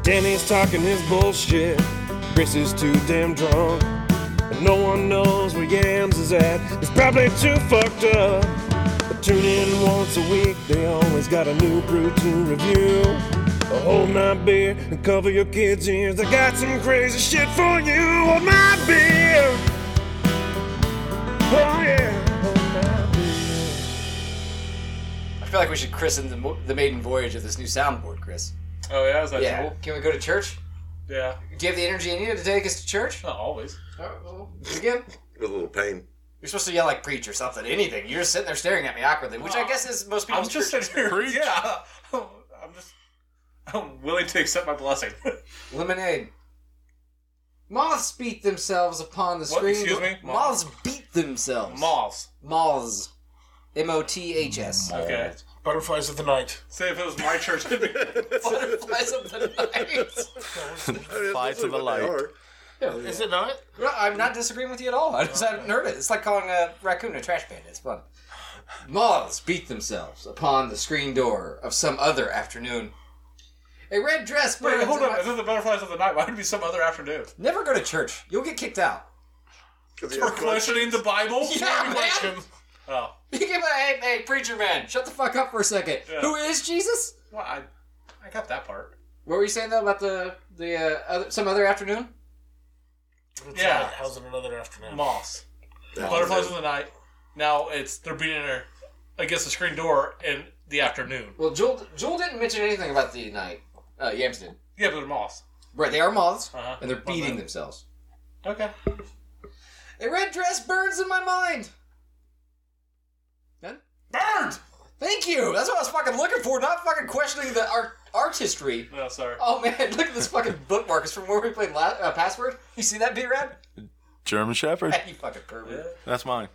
Danny's talking his bullshit. Chris is too damn drunk. And no one knows where Yams is at. He's probably too fucked up. But tune in once a week. They always got a new brew to review. Hold my beer and cover your kids' ears. I got some crazy shit for you. Hold my beer. Oh yeah, hold my beer. I feel like we should christen the maiden voyage of this new soundboard, Chris. Oh yeah, is that cool? Can we go to church? Yeah. Do you have the energy in you to take us to church? Not always. Again? With a little pain. You're supposed to yell like preach or something, anything. You're just sitting there staring at me awkwardly, which I guess is most people's I'm just church sitting here. experience. Yeah. I'm willing to accept my blessing. Lemonade. Moths beat themselves upon the screen. Excuse me? Moths beat themselves. Moths. Moths. M-O-T-H-S. Okay. Butterflies of the night. Say if it was my church, it'd be Butterflies of the night. Flies of the light. Is it not? No, I'm not disagreeing with you at all. I just haven't heard it. It's like calling a raccoon a trash can. It's fun. Moths beat themselves upon the screen door of some other afternoon. A red dress burns. Wait, hold on. Is it the butterflies of the night? Why would it be some other afternoon? Never go to church. You'll get kicked out. For questioning the Bible? Yeah, man. Oh. You give a hey, preacher man, shut the fuck up for a second. Yeah. Who is Jesus? Well, I got that part. What were you saying though about some other afternoon? Yeah. How's it another afternoon? Moths. Butterflies of the night. Now they're beating her against the screen door in the afternoon. Well, Joel didn't mention anything about the night. Yams did. Yeah, but they're moths. Right, they are moths, Uh-huh. and they're beating themselves. Okay. A red dress burns in my mind. Done? Burned! Thank you! That's what I was fucking looking for, not fucking questioning the artistry. No, sorry. Oh man, look at this fucking bookmark. It's from where we played Password. You see that, B-Rad? German Shepherd. You fucking pervert. That's mine.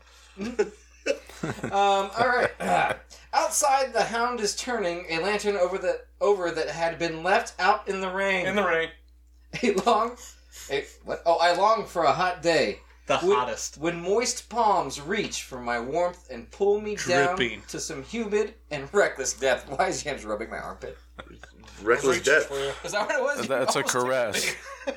Alright. Outside, the hound is turning a lantern over that had been left out in the rain. In the rain. I long for a hot day. The hottest. When moist palms reach for my warmth and pull me Dripping. down to some humid and reckless death. Why is James rubbing my armpit? Reckless death. Is that what it was? That's a caress.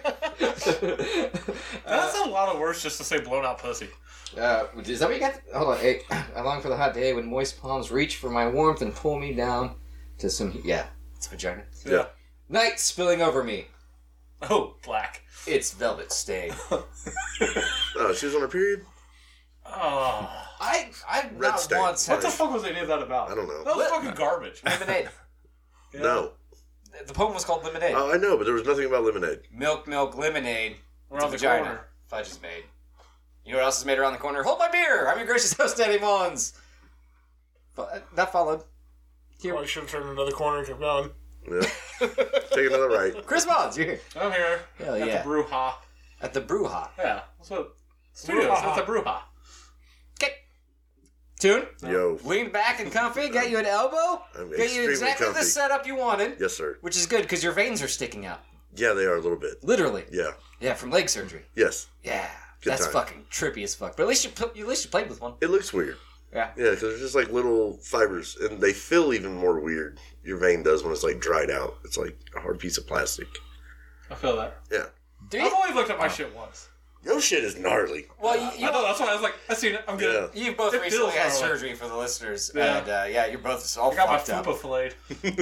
That's a lot of words just to say blown out pussy. Is that what you got? Hold on. Hey, I long for the hot day when moist palms reach for my warmth and pull me down to some... Yeah, it's vagina. Yeah. Night spilling over me. Oh, black. It's velvet stained. Oh, she was on her period? Oh. I've Red not stain. once What had the fuck was any of that about? I don't know. That was fucking garbage. lemonade. Yeah. No. The poem was called Lemonade. Oh, I know, but there was nothing about lemonade. Milk, lemonade. Around the vagina. corner. Fudge is made. You know what else is made around the corner? Hold my beer! I'm your gracious host, Danny Mullins. That followed. Here. Probably should have turned another corner and kept going. Yeah. Take another right. Chris Mullins, you're here. I'm here. Hell At yeah. the Brewha. At the Brewha. Yeah. That's what... Studios. That's the Brewha. Okay. Tune. Yo. Lean back and comfy. Got you an elbow. I'm Got you extremely exactly comfy. the setup you wanted. Yes, sir. Which is good because your veins are sticking out. Yeah, they are a little bit. Literally. Yeah. Yeah, from leg surgery. Yes. Yeah. Good That's time. fucking trippy as fuck. But at least you played with one. It looks weird. Yeah. Yeah, because they're just like little fibers, and they feel even more weird. Your vein does when it's like dried out. It's like a hard piece of plastic. I feel that. Yeah. Do I've you? only looked at my shit once. Your shit is gnarly. Well, I know, that's why I was like, I seen it. I'm good. Yeah. you both It recently feels had gnarly. surgery for the listeners. Yeah. And yeah, you're both all I got my fucked up. fupa filleted.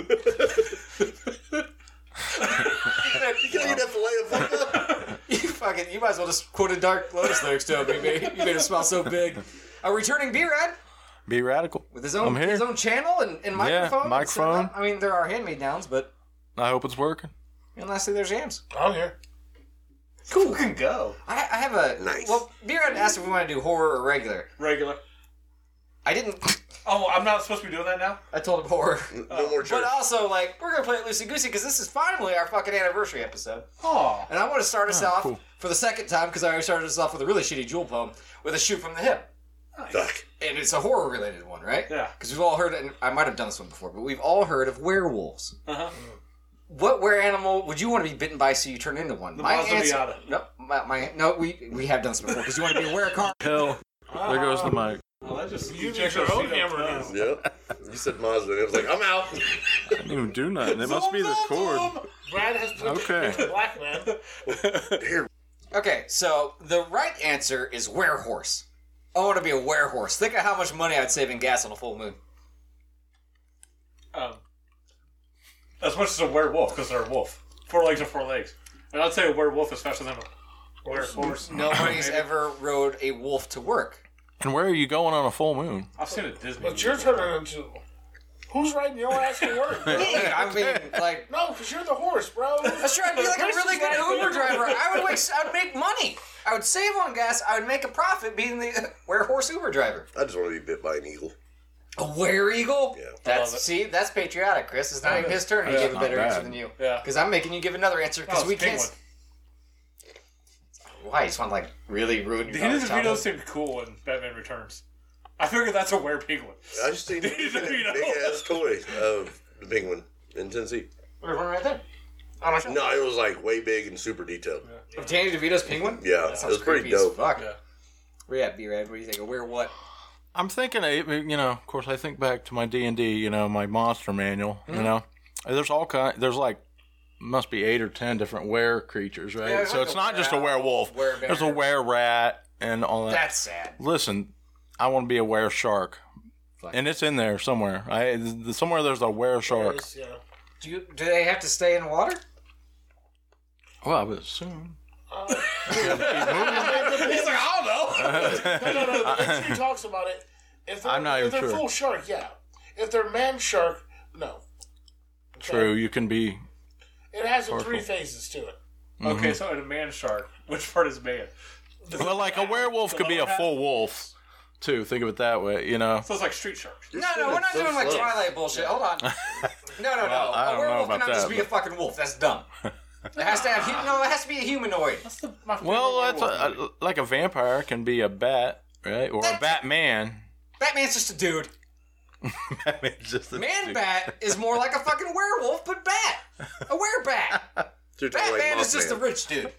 You can eat that fillet of fupa. You might as well just quote a Dark Lotus lyrics to him. You made it smell so big. A returning B-Rad Be radical. with his I'm own here. channel and microphone. and microphone. setup. I mean, there are hand-me-downs, but I hope it's working. and lastly, there's James. I'm here. Cool. Fucking go. I have a... Nice. Well, B-Rad asked if we want to do horror or regular. Regular. I didn't... Oh, I'm not supposed to be doing that now? I told him horror. No more church. But also, like, we're going to play it loosey-goosey because this is finally our fucking anniversary episode. Oh. And I want to start us off cool. for the second time, because I already started us off with a really shitty Jewel poem, with a shoot from the hip. Duck. And it's a horror-related one, right? Yeah. Because we've all heard, and I might have done this one before, but we've all heard of werewolves. Uh-huh. What were animal would you want to be bitten by so you turn into one? The My Mazda answer... Miata. No, no, we have done this before, because you want to be a werecar. Hell, there goes the mic. Well, that just You use your own hammer now. Yep. You said Mazda, and it was like, I'm out. I didn't even do nothing. It must be this cord. Brad has put Okay. into black man. Here. Okay, so the right answer is werehorse. I want to be a werehorse. Think of how much money I'd save in gas on a full moon. As much as a werewolf, because they're a wolf. 4 legs are 4 legs. And I'd say a werewolf is faster than a werehorse. Nobody's ever rode a wolf to work. And where are you going on a full moon? I've seen a Disney. But you're turning into... Who's riding your ass to work, bro? I mean, like, No, because you're the horse, bro. I was trying to be like a really good Uber driver. I would make money. I would save on gas. I would make a profit being the werehorse Uber driver. I just want to be bit by an eagle. A were-eagle? Yeah. That's patriotic, Chris. It's not even his turn. He gave a not better bad. answer than you. Yeah. Because I'm making you give another answer because we can't. Why? You just want to, like, really ruin your The Danny daughter's DeVito childhood? seemed cool in Batman Returns. I figured that's a were-penguin. I just seen a big ass toy of the penguin in Tennessee. There's one right there. On my show. No, it was like way big and super detailed. Of Danny DeVito's penguin? Yeah, That it sounds was pretty creepy as dope. fuck. Yeah. Where you at, B-Rad? What do you think? A were what? I'm thinking, of course, I think back to my D&D, my monster manual, There's all there's like, must be 8 or 10 different were creatures, right? Yeah, so like it's a not just a were-owl, werewolf. were-bear. There's a were-rat and all that. That's sad. Listen, I want to be a were-shark. Fuck. And it's in there somewhere. Somewhere there's a were-shark. Yeah. Do they have to stay in water? Well, I would assume. He's like, I don't know. No. The history talks about it. If they're, I'm not if even they're sure. full shark, yeah. If they're man shark, no. Okay? True, you can be... It has 3 phases to it. Okay, so in a man shark, which part is man? Well, like a werewolf could be a full wolf, too. Think of it that way, So it's like street sharks. No, we're not doing like close. Twilight bullshit. Hold on. No. Well, I A don't know werewolf about cannot just that, be a fucking wolf. That's dumb. It has to have it has to be a humanoid. That's my favorite Well, that's werewolf. like a vampire can be a bat, right? Or a That's- Batman. Batman's just a dude. Batman's just a Man bat is more like a fucking werewolf, but bat. A werebat. So you're talking like Batman is just a Mothman. rich dude.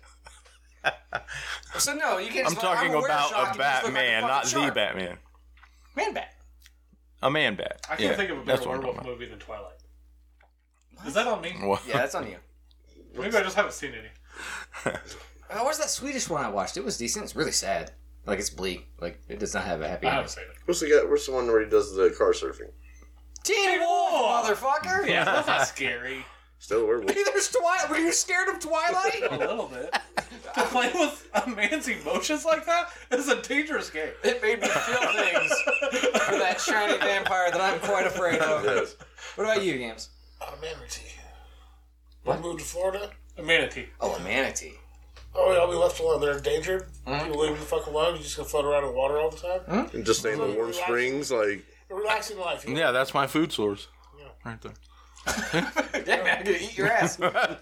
So no, you can't. I'm just talking I'm about wereshark, a you just look like Batman, not fucking the shark. Batman. Man bat. A man bat. I can't Yeah, think of a that's better what I'm werewolf talking movie than Twilight. Is that on me? about. Well, Yeah, that's on you. Maybe I just haven't seen any. What was that Swedish one I watched? It was decent. It's really sad. Like it's bleak. Like it does not have a happy I ending. haven't seen it. What's the one where he does the car surfing? Teen Wolf, motherfucker. Yeah, that's not scary. Still a werewolf. There's Twilight. Were you scared of Twilight? A little bit. To play with a man's emotions like that is a dangerous game. It made me feel things for that shiny vampire that I'm quite afraid of. Yes. What about you, Games? A manatee. What? Moved to Florida? A manatee. Oh, a manatee. Oh, y'all be left alone. They're endangered. You leave them the fuck alone. You just gonna float around in water all the time. And just stay in the warm springs, like A relaxing life. You know? yeah, that's my food source. Right there. Yeah, man, I'm gonna eat your ass.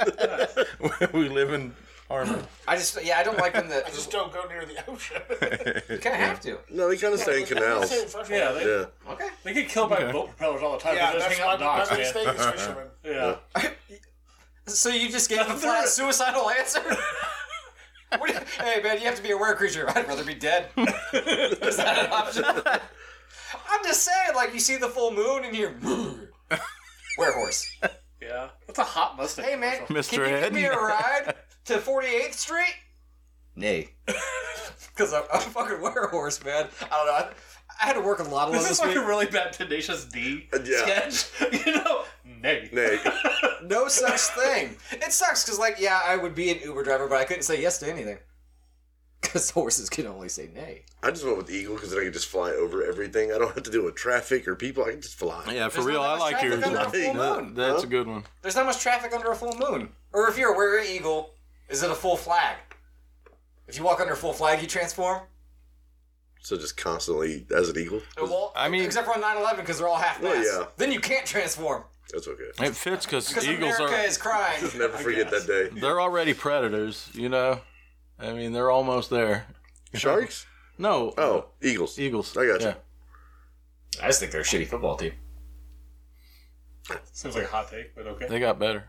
We live in harmony. I don't like when the. Just don't go near the ocean. You kind of have to. no, they kind of stay in canals. Yeah, they, Yeah, Okay. they get killed by boat propellers all the time. Yeah, They just that's hang out my in docks, biggest man. thing is fishermen. Yeah. So you just gave a flat suicidal answer? Hey, man, you have to be a were creature. I'd rather be dead. Is that an option? I'm just saying, like, you see the full moon and you're... Werehorse. Yeah. That's a hot Mustang. Hey, man, commercial. Mr. can you Ed. give me a ride to 48th Street? Nay. Because I'm a fucking werehorse, man. I don't know. I had to work a lot of This this is like week. a really bad Tenacious D Yeah. sketch. Nay. Nay. No such thing. It sucks because, like, yeah, I would be an Uber driver, but I couldn't say yes to anything. Because horses can only say nay. I just went with the eagle because then I can just fly over everything. I don't have to deal with traffic or people. I can just fly. Yeah, for There's real, not I much like traffic yours. under a full moon. That's a good one. There's not much traffic under a full moon. Or if you're a were eagle, is it a full flag? If you walk under a full flag, you transform? So just constantly as an eagle. Well, I mean- except for on 9/11 because they're all half Well, mast. yeah. Then you can't transform That's okay. It fits because because eagles America are is crying. Never forget that day. they're already predators, you know? I mean, they're almost there. Sharks? No. Oh, eagles. Eagles. I got you. Yeah. I just think they're a shitty football team. Seems like a hot take, but okay. They got better.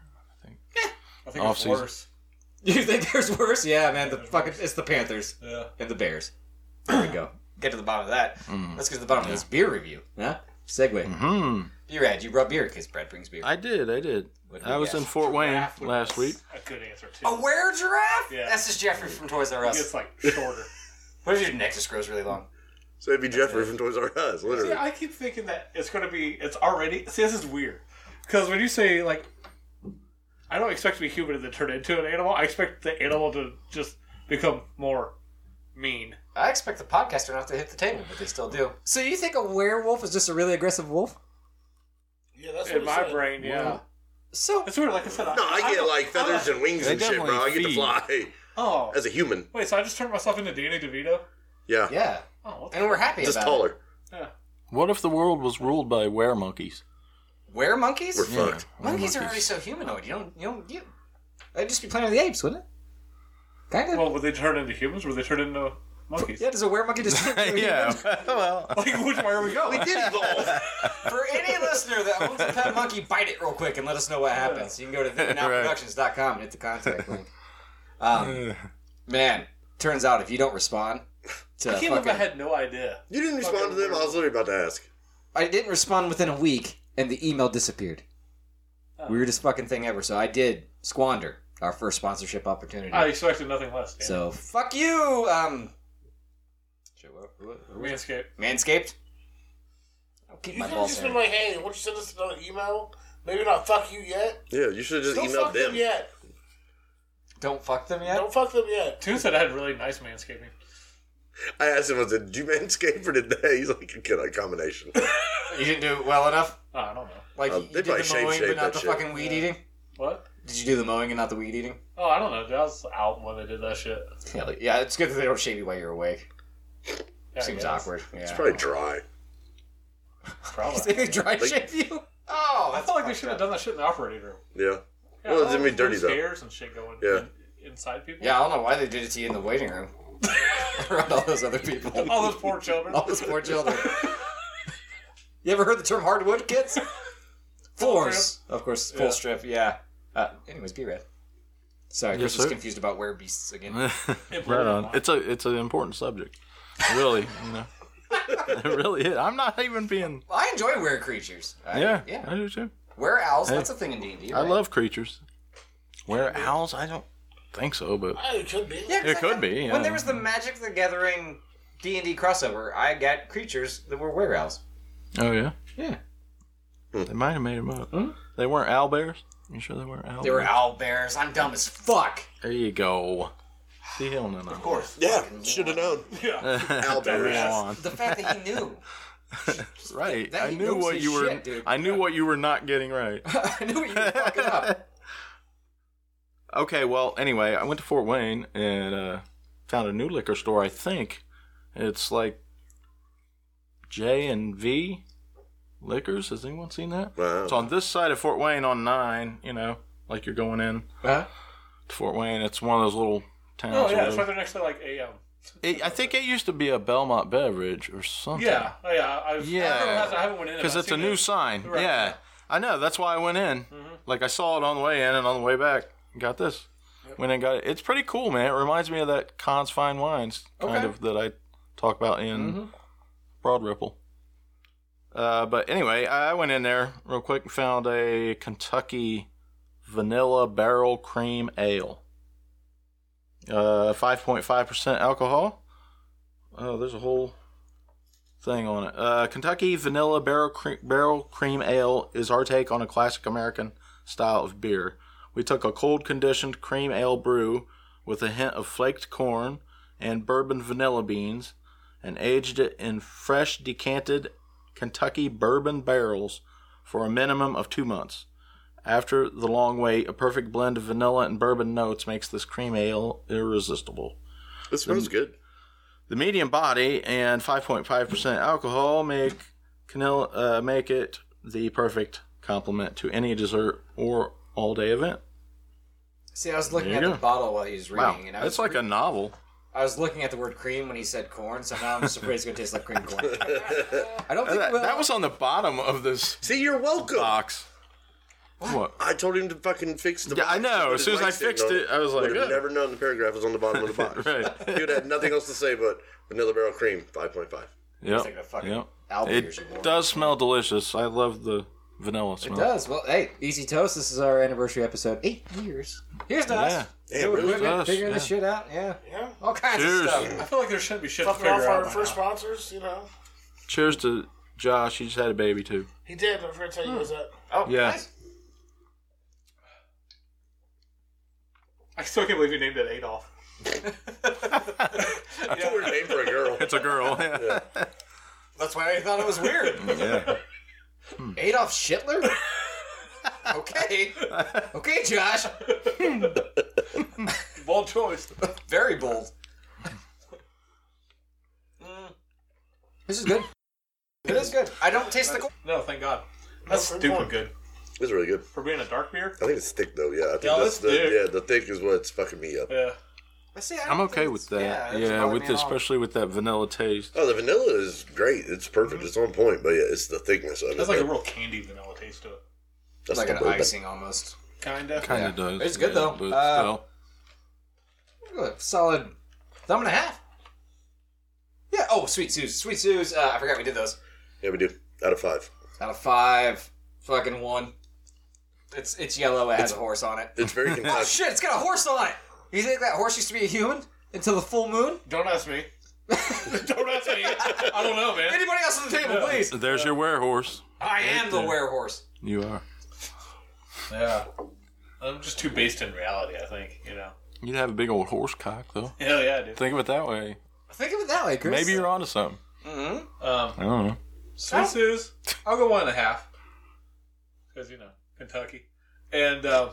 I think it's Off-season. worse. You think there's worse? Yeah, man. It's the Panthers Yeah. and the Bears. There we go. get to the bottom of that. Let's get to the bottom of this beer review. Huh? Segue. B-Rad, you brought beer because Brad brings beer. I did. What did I we was guess? in Fort Wayne Giraffe last week. A good answer, too. A were-giraffe? Yeah. That's just Jeffrey from Toys R Us. It's like shorter. What if your neck just grows really long? So it'd be Jeffrey from Toys R Us, literally. See, I keep thinking that it's already. See, this is weird. Because when you say, like, I don't expect to be human to turn into an animal. I expect the animal to just become more mean. I expect the podcaster not to hit the table, but they still do. So you think a werewolf is just a really aggressive wolf? Yeah, that's what In he my said. brain, yeah. So It's weird. Like I said, No, I get like feathers and wings They and shit, bro. definitely I get to feed. fly Oh, as a human. wait. So I just turned myself into Danny DeVito. Yeah, yeah, Oh, what and we're happy just about taller. it. yeah. What if the world was ruled by weremonkeys? Were-monkeys? We're fucked. Monkeys are already so humanoid. They'd just be Planet of the Apes, wouldn't it? Kind of. Well, would they turn into humans? Or would they turn into monkeys? Yeah, does a were-monkey just Yeah. Well, Like, which way are we going? We did evolve. For any listener that owns a pet monkey, bite it real quick and let us know what happens. You can go to VinNowProductions.com and hit the contact link. Man, turns out if you don't respond to I can't believe I fucking... had no idea. You didn't respond to them. I was literally about to ask. I didn't respond within a week, and the email disappeared. Weirdest fucking thing ever. So I did squander our first sponsorship opportunity. I expected nothing less. Dan. So fuck you. Shit, what- Manscaped. Manscaped. I'll keep You my could have balls just hairy. been like, hey, won't you send us another email? Maybe not fuck you yet. Yeah, you should have just Don't emailed fuck them them. yet. Don't fuck them yet. Don't fuck them yet. Tune said I had really nice manscaping. I asked him, I said, did you manscape or did they? He's like, a combination. You didn't do it well enough. Oh, I don't know. Like you they did probably the mowing, shave but not that the shit. fucking weed eating. What? Did you do the mowing and not the weed eating? Oh, I don't know. I was out when they did that shit. Yeah, it's good that they don't shave you while you're awake. Yeah, I Seems guess. awkward. Yeah. It's probably dry. Probably. They dry shave you? Oh, I felt like they should have done that shit in the operating room. Yeah. Yeah, Well, it didn't be all dirty, those though. Stairs and shit going Yeah. inside people. Yeah, I don't know why they did it to you in the waiting room. Around all those other people. All those poor children. All those poor children. You ever heard the term hardwood, kids? Floors. Of course, full Yeah. strip, yeah. Anyways, be red. Sorry, Chris Yes, was sir. confused about werebeasts again. right on. It's an important subject. Really, it really is. I'm not even being. I enjoy were creatures. Yeah, Yeah. I do too. Were owls, Hey. that's a thing in D&D, I right? love creatures. Were owls? I don't think so, but It could be. Yeah, 'cause It I could got- be, yeah. When there was the Magic the Gathering D&D crossover, I got creatures that were were owls. oh yeah, Yeah. they might have made them up. They weren't owl bears. You sure they weren't owl? They were bears? owl bears. I'm dumb as fuck. There you go. See, hell no. Of course. Yeah, should have known. Yeah. Albert. on. The fact that he knew. Right. That I he knew knows what his you were. shit, dude. I knew what you were not getting right. I knew what you were fucking up. Okay, well, anyway, I went to Fort Wayne and found a new liquor store. I think it's like J&V Liquors. Has anyone seen that? Wow. It's on this side of Fort Wayne on 9. Like you're going in Huh? to Fort Wayne. It's one of those little towns. Oh or yeah, it's right whatever. there next to like a I think it used to be a Belmont Beverage or something. Yeah, oh, yeah. Yeah. I haven't went in Because I've it's a seen new it. sign. Right. Yeah. I know. That's why I went in. Like, I saw it on the way in and on the way back. Got this. Went and got it. It's pretty cool, man. It reminds me of that Con's Fine Wines kind Okay. of that I talk about in Broad Ripple. But anyway, I went in there real quick and found a Kentucky Vanilla Barrel Cream Ale. 5.5% alcohol. Oh, there's a whole thing on it. Kentucky Vanilla Barrel Cream Ale is our take on a classic American style of beer. We took a cold conditioned cream ale brew with a hint of flaked corn and bourbon vanilla beans and aged it in fresh decanted Kentucky bourbon barrels for a minimum of 2 months. After the long wait, a perfect blend of vanilla and bourbon notes makes this cream ale irresistible. This smells good. The medium body and 5.5% alcohol make it the perfect complement to any dessert or all-day event. See, I was looking There at you the go. bottle while he was reading, Wow, and I that's was like a novel. I was looking at the word cream when he said corn, so now I'm just afraid it's going to taste like cream corn. I don't think it will. That was on the bottom of this See, you're welcome. box. What? I told him to fucking fix the Yeah, box I know. with As his soon as I light stick fixed on it, I was like, would have yeah. never known the paragraph was on the bottom of the box. Right. He would have had nothing else to say but vanilla barrel cream, 5.5. Yep. like a fucking Yep. Albiers It you want. does smell delicious. I love the vanilla It smell. does. Well, hey, Easy Toast. This is our anniversary episode. 8 years. Here's to us. Yeah. Yeah, Doing really equipment, does, figuring this yeah. shit out. Yeah. Yeah. All kinds Cheers. of I stuff. feel like there shouldn't be shit to Fucking figure off out. our by first now. sponsors, you know. Cheers to Josh. He just had a baby too. He did. I forgot to tell you guys that. Oh, Yeah. nice. I still can't believe you named it Adolf. That's a weird name for a girl. It's a girl. Yeah. That's why I thought it was weird. Yeah. Adolf Hitler? Okay. Okay, Josh. Bold choice. Very bold. This is good. It is good. I don't taste the corn. No, thank God. That's No, stupid corn. good. It's really good. For being a dark beer? I think it's thick though. Yeah, I think Yeah, that's it's the thick. yeah the thick is what's fucking me up. Yeah. See, I I'm don't okay think with it's- that. it doesn't Yeah, bother with me at all. especially with that vanilla taste. Oh, the vanilla is great. It's perfect. It's on point. But yeah, it's the thickness of it. That's like a that- real candy vanilla taste to it. that's like the an bourbon. icing almost. Kinda. Kind Yeah. of does. It's good, though. But Uh, still. Good. Solid thumb and a half. Yeah. Oh, Sweet Sue's. Sweet Sue's. I forgot we did those. Yeah, we do. Out of 5. Out of 5. Fucking 1. It's yellow. It has a horse on it. It's very Oh Kentucky. shit! It's got a horse on it. You think that horse used to be a human until the full moon? Don't ask me. Don't ask me. I don't know, man. Anybody else on the table, please? There's your werehorse. I am the there. werehorse. You are. Yeah. I'm just too based in reality, I think, you know. You'd have a big old horse cock, though. Hell yeah, dude. Think of it that way. Think of it that way, Chris. Maybe you're onto something. I don't know. Sweet Sue's, I'll go 1.5. Because, you know, Kentucky. And, Just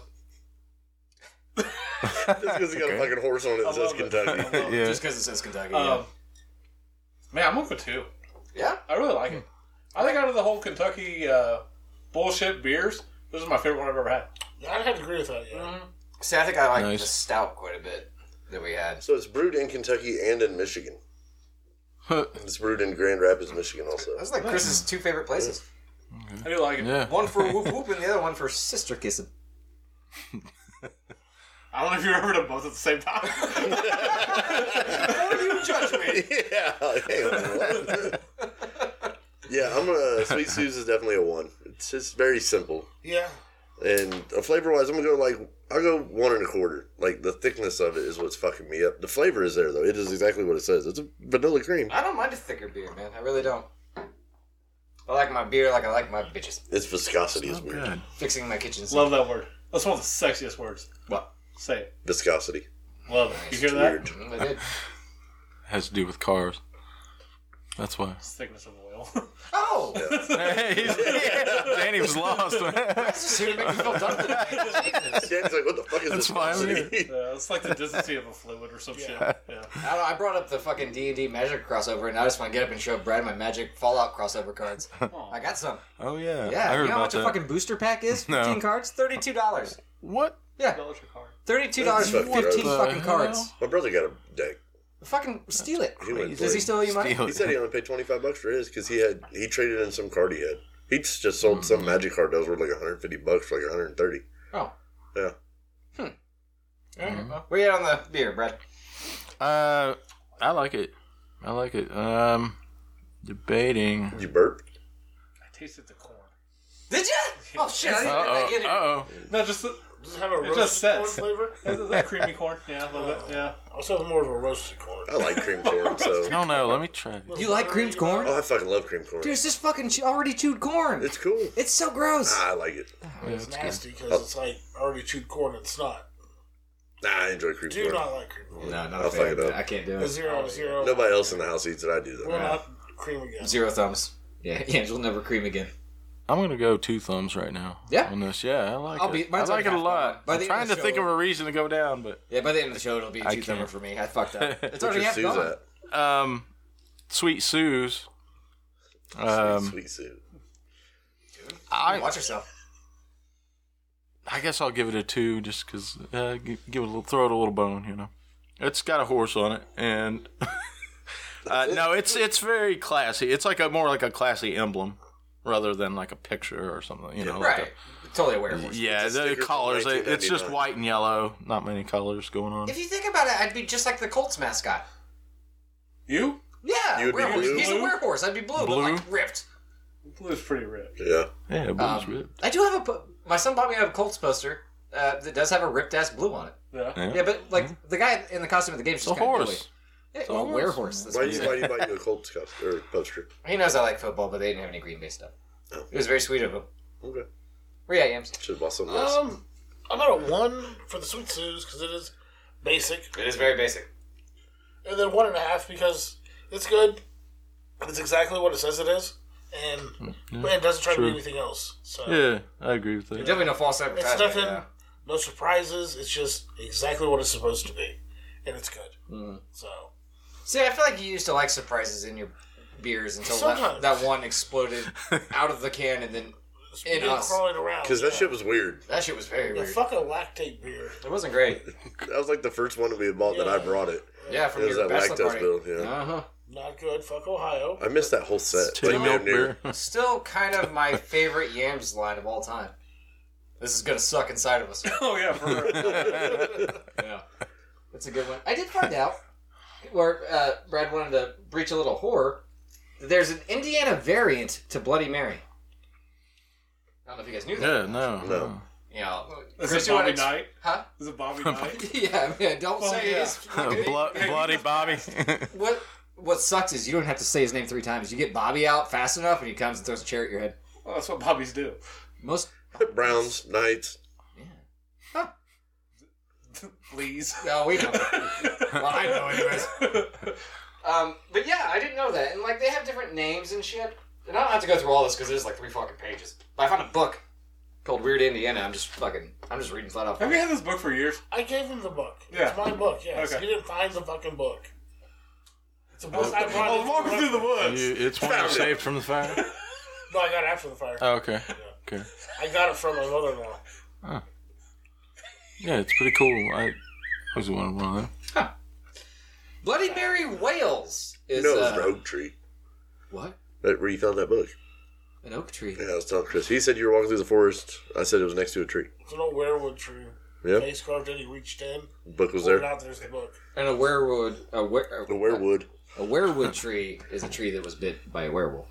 because he got a fucking horse on it that says love it. Kentucky. Yeah. Just because it says Kentucky. Yeah. man, I'm going for 2. Yeah? I really like it. I think out of the whole Kentucky bullshit beers, this is my favorite one I've ever had. I'd have to agree with that, yeah. See, I think I like Nice. the stout quite a bit that we had. So it's brewed in Kentucky and in Michigan. It's brewed in Grand Rapids, Michigan also. That's like Chris's 2 favorite places. I do like it. Yeah. One for whoop whoop and the other one for sister kissing. I don't know if you remember them both at the same time. Before you judge me. Yeah, hang on. What? Yeah, I'm gonna. Sweet Sue's is definitely a 1. It's just very simple. Yeah. And flavor wise, I'm gonna go I'll go 1 1/4. Like the thickness of it is what's fucking me up. The flavor is there though. It is exactly what it says. It's a vanilla cream. I don't mind a thicker beer, man. I really don't. I like my beer like I like my bitches. Its viscosity is Oh, weird. good. Fixing my kitchen sink. Love that word. That's one of the sexiest words. What? Say it. Viscosity. Love it. You hear that? Weird. Mm, I did. Has to do with cars. That's why. It's thickness of oil. Oh! Hey, Danny was lost. That's just here to make me feel dumb today. Jesus. Yeah, it's like, what the fuck is That's why I'm viscosity? It's like the density of a fluid or some shit. Yeah. I don't know, I brought up the fucking D&D Magic crossover, and I just want to get up and show Brad my Magic Fallout crossover cards. I got some. Oh yeah. Yeah, I you heard know how about much a that. fucking booster pack is? No. 15 cards? $32. What? Yeah, $2 your car. $32 for What 15 the fucking hell? cards. My brother got a deck. Fucking steal it. He went Does he still owe you money? Steal He it. said he only paid $25 for his because he traded in some card he had. He just sold some Magic card that was worth like $150 for like $130. Oh. Yeah. Where you at on the beer, Brad? I like it. I like it. Debating. Did you burp? I tasted the corn. Did you? Oh shit! I didn't Uh get it. oh. No, just the, Does it have a It roasted just corn says. flavor? is that creamy corn. Yeah, a little bit. Yeah. I was having more of a roasted corn. I like cream corn, so. No, no. Let me try. You like creamed corn? Oh, I fucking love cream corn. Dude, it's just fucking already chewed corn. It's cool. It's so gross. I like it. It's nasty because it's like already chewed corn. It's not. Nah, I enjoy cream Do corn. not like cream corn. No, not I'll a fuck it fan. up. I can't do A it. zero. Nobody else in the house eats it. I do Will though. not cream again. 0 thumbs. Yeah, Angel never cream again. I'm gonna go 2 thumbs right now. Yeah? On this, yeah, I like I'll it. be- I mine's like it like a half lot. gone. By I'm the end trying of to the think show- of a reason to go down, but Yeah, by the end of the show, it'll be a I 2 thumber can't. for me. I fucked up. It's What's already your half Sue's gone. at? Sweet Sue's. Sweet Sue. Watch yourself. I guess I'll give it a 2 just because give it a little, throw it a little bone, you know. It's got a horse on it, and no, it's very classy. It's like more like a classy emblem. rather than like a picture or something. You know, like Right. Totally a werewolf. yeah, It's a the sticker from colors. It's just 1999. white and yellow. Not many colors going on. If you think about it, I'd be just like the Colts mascot. You? Yeah, You would be werewolf. blue? He's a werehorse. I'd be blue, but like ripped. Blue's pretty ripped. Yeah. Yeah, blue's ripped. I do have my son bought me a Colts poster that does have a ripped ass blue on it. Yeah. Yeah, but like the guy in the costume of the game is It's a just kind of horse. Yeah, a well, horse. werehorse. That's Why what do he you said. buy you a Colts or poster? He knows I like football, but they didn't have any Green Bay stuff. Oh. It was very sweet of him. Okay. Where you at, Yams? Should have bought something else. I'm at a 1 for the Sweet Sues because it is basic, It is very basic. and then 1.5 because it's good. It's exactly what it says it is, and but it doesn't try to True. be anything else. So Yeah, I agree with There's that. definitely no false it's advertisement. nothing, Yeah. no surprises. It's just exactly what it's supposed to be, and it's good. So See, I feel like you used to like surprises in your beers until Sometimes. that one exploded out of the can and then in being us. crawling around Because that shit was weird. That shit was very The weird. fucking lactate beer. It wasn't great. That was like the first one that we had bought that I brought it. Yeah, from It was your that bachelor lactose party. bill, yeah. Uh-huh. Not good. Fuck Ohio. I missed that whole set. Titty Like, milk damn near. beer. Still kind of my favorite Yams line of all time. This is gonna suck inside of us. Oh, yeah, for real. Yeah, that's a good one. I did find out where Brad wanted to breach a little horror. There's an Indiana variant to Bloody Mary. I don't know if you guys knew that. Yeah, no. No. Yeah. Is Chris, it you wanna Bobby Knight? Huh? Is it Bobby Knight? Yeah, man. Don't Oh, say yeah. his fucking name. Bloody Bobby. What sucks is you don't have to say his name 3 times. You get Bobby out fast enough, and he comes and throws a chair at your head. Well, that's what Bobbies do. Most. Browns, Knights. Please. No, we don't. Well, I know, anyways. But yeah, I didn't know that, and like they have different names and shit. And I don't have to go through all this because there's like 3 fucking pages. But I found a book called Weird Indiana. I'm just reading flat out. Have you had this book for years? I gave him the book. Yeah. It's my book. Yes. Okay. He didn't find the fucking book. It's a book I brought. I was walking through the woods. It's one you saved from the fire? No, I got it after the fire. Oh, okay. Okay. I got it from my mother-in-law. Yeah, it's pretty cool. I was one of them. Bloody Mary Wales is No, it was an oak tree. what? Where you found that book? An oak tree. Yeah, I was telling Chris. He said you were walking through the forest. I said it was next to a tree. It's an old werewood tree. Yeah. Face carved in. He reached in. The book was Pulled it there. out. There's the book. And a werewood. The werewood. A werewood tree is a tree that was bit by a werewolf.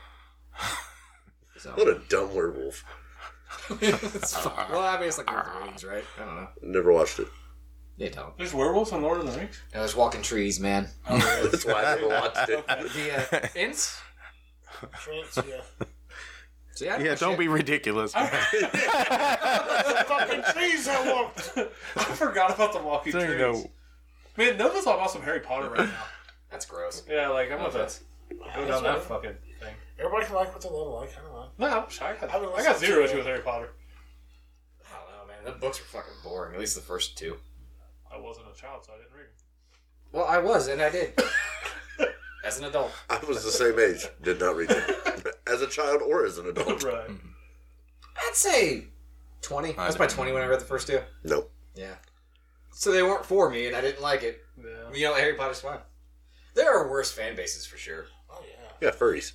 So. What a dumb werewolf. It's fun. Well, I mean, it's like Lord of the Rings, right? I don't know. Never watched it. They don't. There's werewolves on Lord of the Rings? Yeah, there's walking trees, man. That's why I never watched it. The Ints? Trance, yeah. So yeah, Yeah, don't be ridiculous. The fucking trees I walked. I forgot about the walking There trees. you go. Man, notice I'm about some Harry Potter right now. That's gross. Yeah, like, I'm about to go down that That's fucking thing. Everybody can like what they love. Like, I don't know. No, I'm shy. I haven't got listened zero to issue it. with Harry Potter. I don't know, man. The books were fucking boring. At least the first 2. I wasn't a child, so I didn't read them. Well, I was, and I did. As an adult. I was the same age. Did not read it. As a child or as an adult. Right. I'd say 20. I was probably 20 when I read the first 2. No. Yeah. So they weren't for me, and I didn't like it. Yeah. You know, Harry Potter's fine. There are worse fan bases for sure. Oh, yeah. Yeah, furries.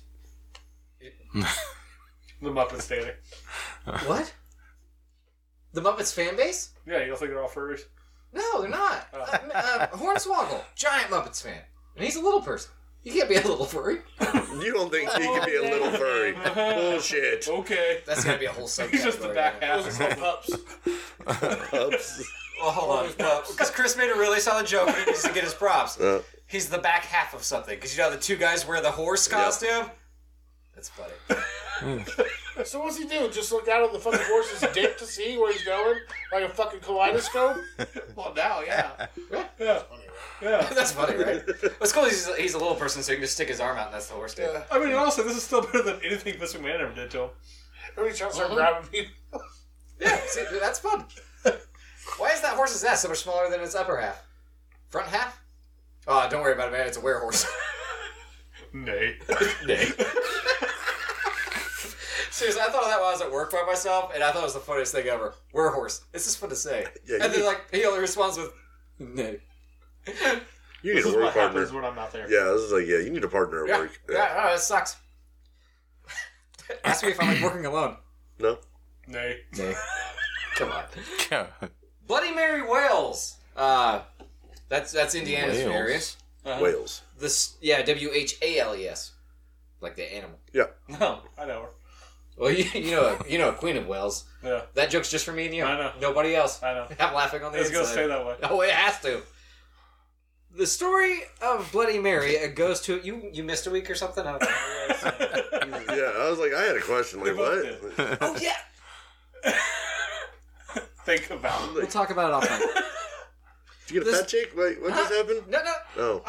The Muppets dating. What? The Muppets fan base? Yeah, you don't think they're all furries? No, they're not. Hornswoggle, giant Muppets fan. And he's a little person. You can't be a little furry. You don't think he could be a little furry? Bullshit. Okay. That's gotta be a whole subcategory. He's just the back half. Those are pups. Pups. Well, hold on. Because Chris made a really solid joke, but he needs to get his props. He's the back half of something. Because you know how the 2 guys wear the horse costume? That's funny. So what's he do? Just look out of the fucking horse's dick to see where he's going? Like a fucking kaleidoscope? Well, now, yeah. Yeah. Yeah. Yeah. That's funny, right? What's cool is he's a little person, so he can just stick his arm out and that's the horse dick. Yeah. I mean, honestly, this is still better than anything Vince McMahon ever did to him. Every chance I'm grabbing people. Yeah, see, that's fun. Why is that horse's ass so much smaller than its upper half? Front half? Oh, don't worry about it, man. It's a werehorse. Nay. Nay. Seriously, I thought of that while I was at work by myself, and I thought it was the funniest thing ever. Werehorse. It's just fun to say. Yeah, And then, like, he only responds with, nay. You need This a is work what partner. happens when I'm not there. Yeah, this is like, yeah, you need a partner at Yeah, work. yeah, oh, it sucks. Ask me if I like working alone. No. Nay. Nay. Come on. Yeah. Bloody Mary Wales. That's Indiana's Wales. areas. Wales. This, yeah, Whales, like the animal. Yeah. No, I know her. Well, you know a Queen of Wales. Yeah, That joke's just for me and you. I know. Nobody else. I know. I'm laughing on the It's inside. gonna stay that way. Oh, it has to. The story of Bloody Mary goes to you missed a week or something. I don't know. Yeah, I was like, I had a question. Like, both what? Oh yeah. Think about it. We'll talk about it off mic. Did you get a fat chick? Wait, what just happened? No. Oh.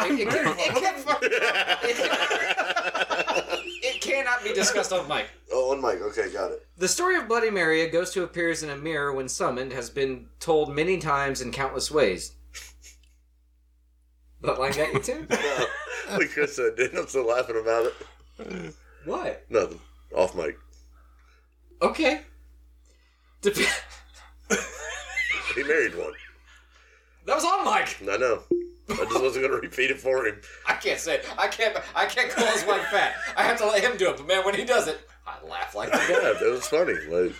It cannot be discussed on mic. Oh, on mic. Okay, got it. The story of Bloody Mary, a ghost who appears in a mirror when summoned, has been told many times in countless ways. That line got you too? No, like Chris said, dude, I'm still laughing about it. What? Nothing. Off mic. Okay. He married one. That was on mic. I know. I just wasn't going to repeat it for him. I can't say it. I can't call his wife fat. I have to let him do it. But man, when he does it, I laugh like that. Yeah, that was funny. Like,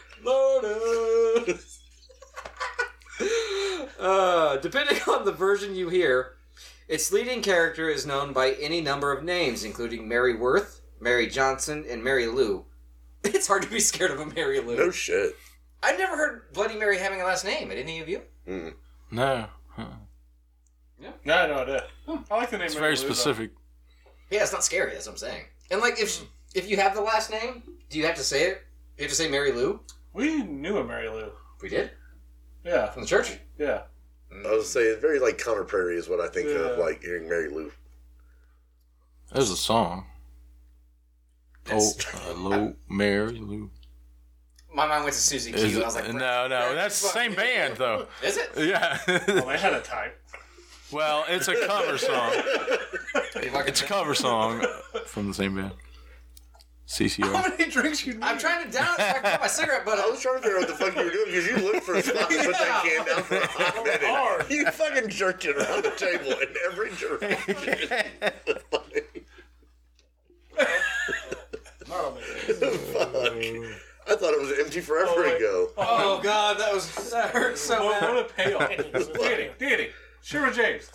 Depending on the version you hear, its leading character is known by any number of names, including Mary Worth, Mary Johnson, and Mary Lou. It's hard to be scared of a Mary Lou. no shit. I've never heard Bloody Mary having a last name. Had any of you? Mm. No. No, I know it. I like the name. It's Mary very Lou, though. specific. Yeah, it's not scary. That's what I'm saying. And like, if you have the last name, do you have to say it? You have to say Mary Lou. We knew a Mary Lou. We did Yeah, from the church. yeah. I was saying, very like Connor Prairie is what I think of, Yeah. like hearing Mary Lou. There's a song. That's- Hello, Mary Lou. My mind went to Susie Q. Is I it- was like, no, that's the same band though. Is it? Yeah. Well, they had a type. Well, it's a cover song. It's a cover song from the same band. How CCR. many drinks you need? I'm trying to down it so I can get my cigarette butt I out. was trying to figure out what the fuck you were doing because you looked for a spot to put that can down for a hot minute. hard. You fucking jerked it around the table in every direction. Fuck. I thought it was empty forever Oh, wait. ago. Oh god, that hurts so What bad. a payoff. Danny. Shira James.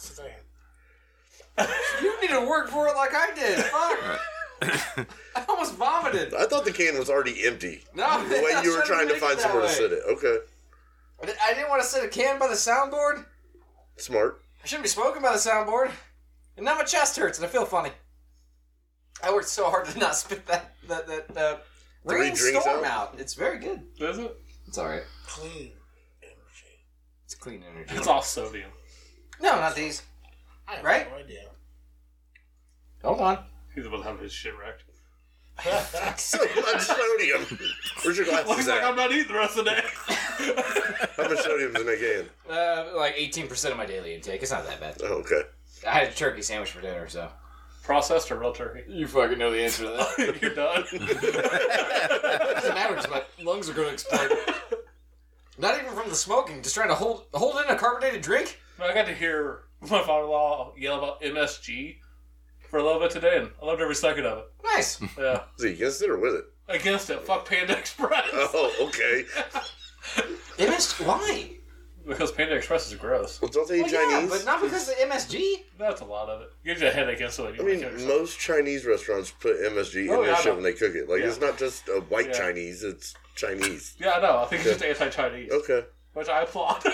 You need to work for it like I did. Fuck. I almost vomited. I thought the can was already empty. No, The way I was you were trying to make find it that somewhere to way. sit it. Okay. I didn't want to sit a can by the soundboard. Smart. I shouldn't be smoking by the soundboard. And now my chest hurts and I feel funny. I worked so hard to not spit that Three rain drinks storm out? out. It's very good. Is it? It's alright. Clean energy. It's clean energy. It's all sodium. No, not these. I have Right? no idea. Hold on. He's about to have his shit wrecked. So much sodium. Where's your Looks glasses like I'm at? not eating the rest of the day. How much sodium's in that can? Like 18% of my daily intake. It's not that bad. Oh, okay. I had a turkey sandwich for dinner, so. Processed or real turkey? You fucking know the answer to that. You're done. It doesn't matter because my lungs are going to explode. Not even from the smoking, just trying to hold in a carbonated drink. I got to hear my father-in-law yell about MSG for a little bit today, and I loved every second of it. Nice. Yeah. Is he against it or with it? Against it. Fuck Panda Express. Oh, okay. MSG? Why? Because Panda Express is gross. Well, don't they eat Well, yeah, Chinese? but not because of the MSG. That's a lot of it. Gives you a headache instantly. I mean, most Chinese restaurants put MSG in Oh, their yeah, I shit know. when they cook it. Like, Yeah. it's not just a white Yeah. Chinese, it's Chinese. Yeah, I know. I think it's just anti-Chinese, Okay. which I applaud.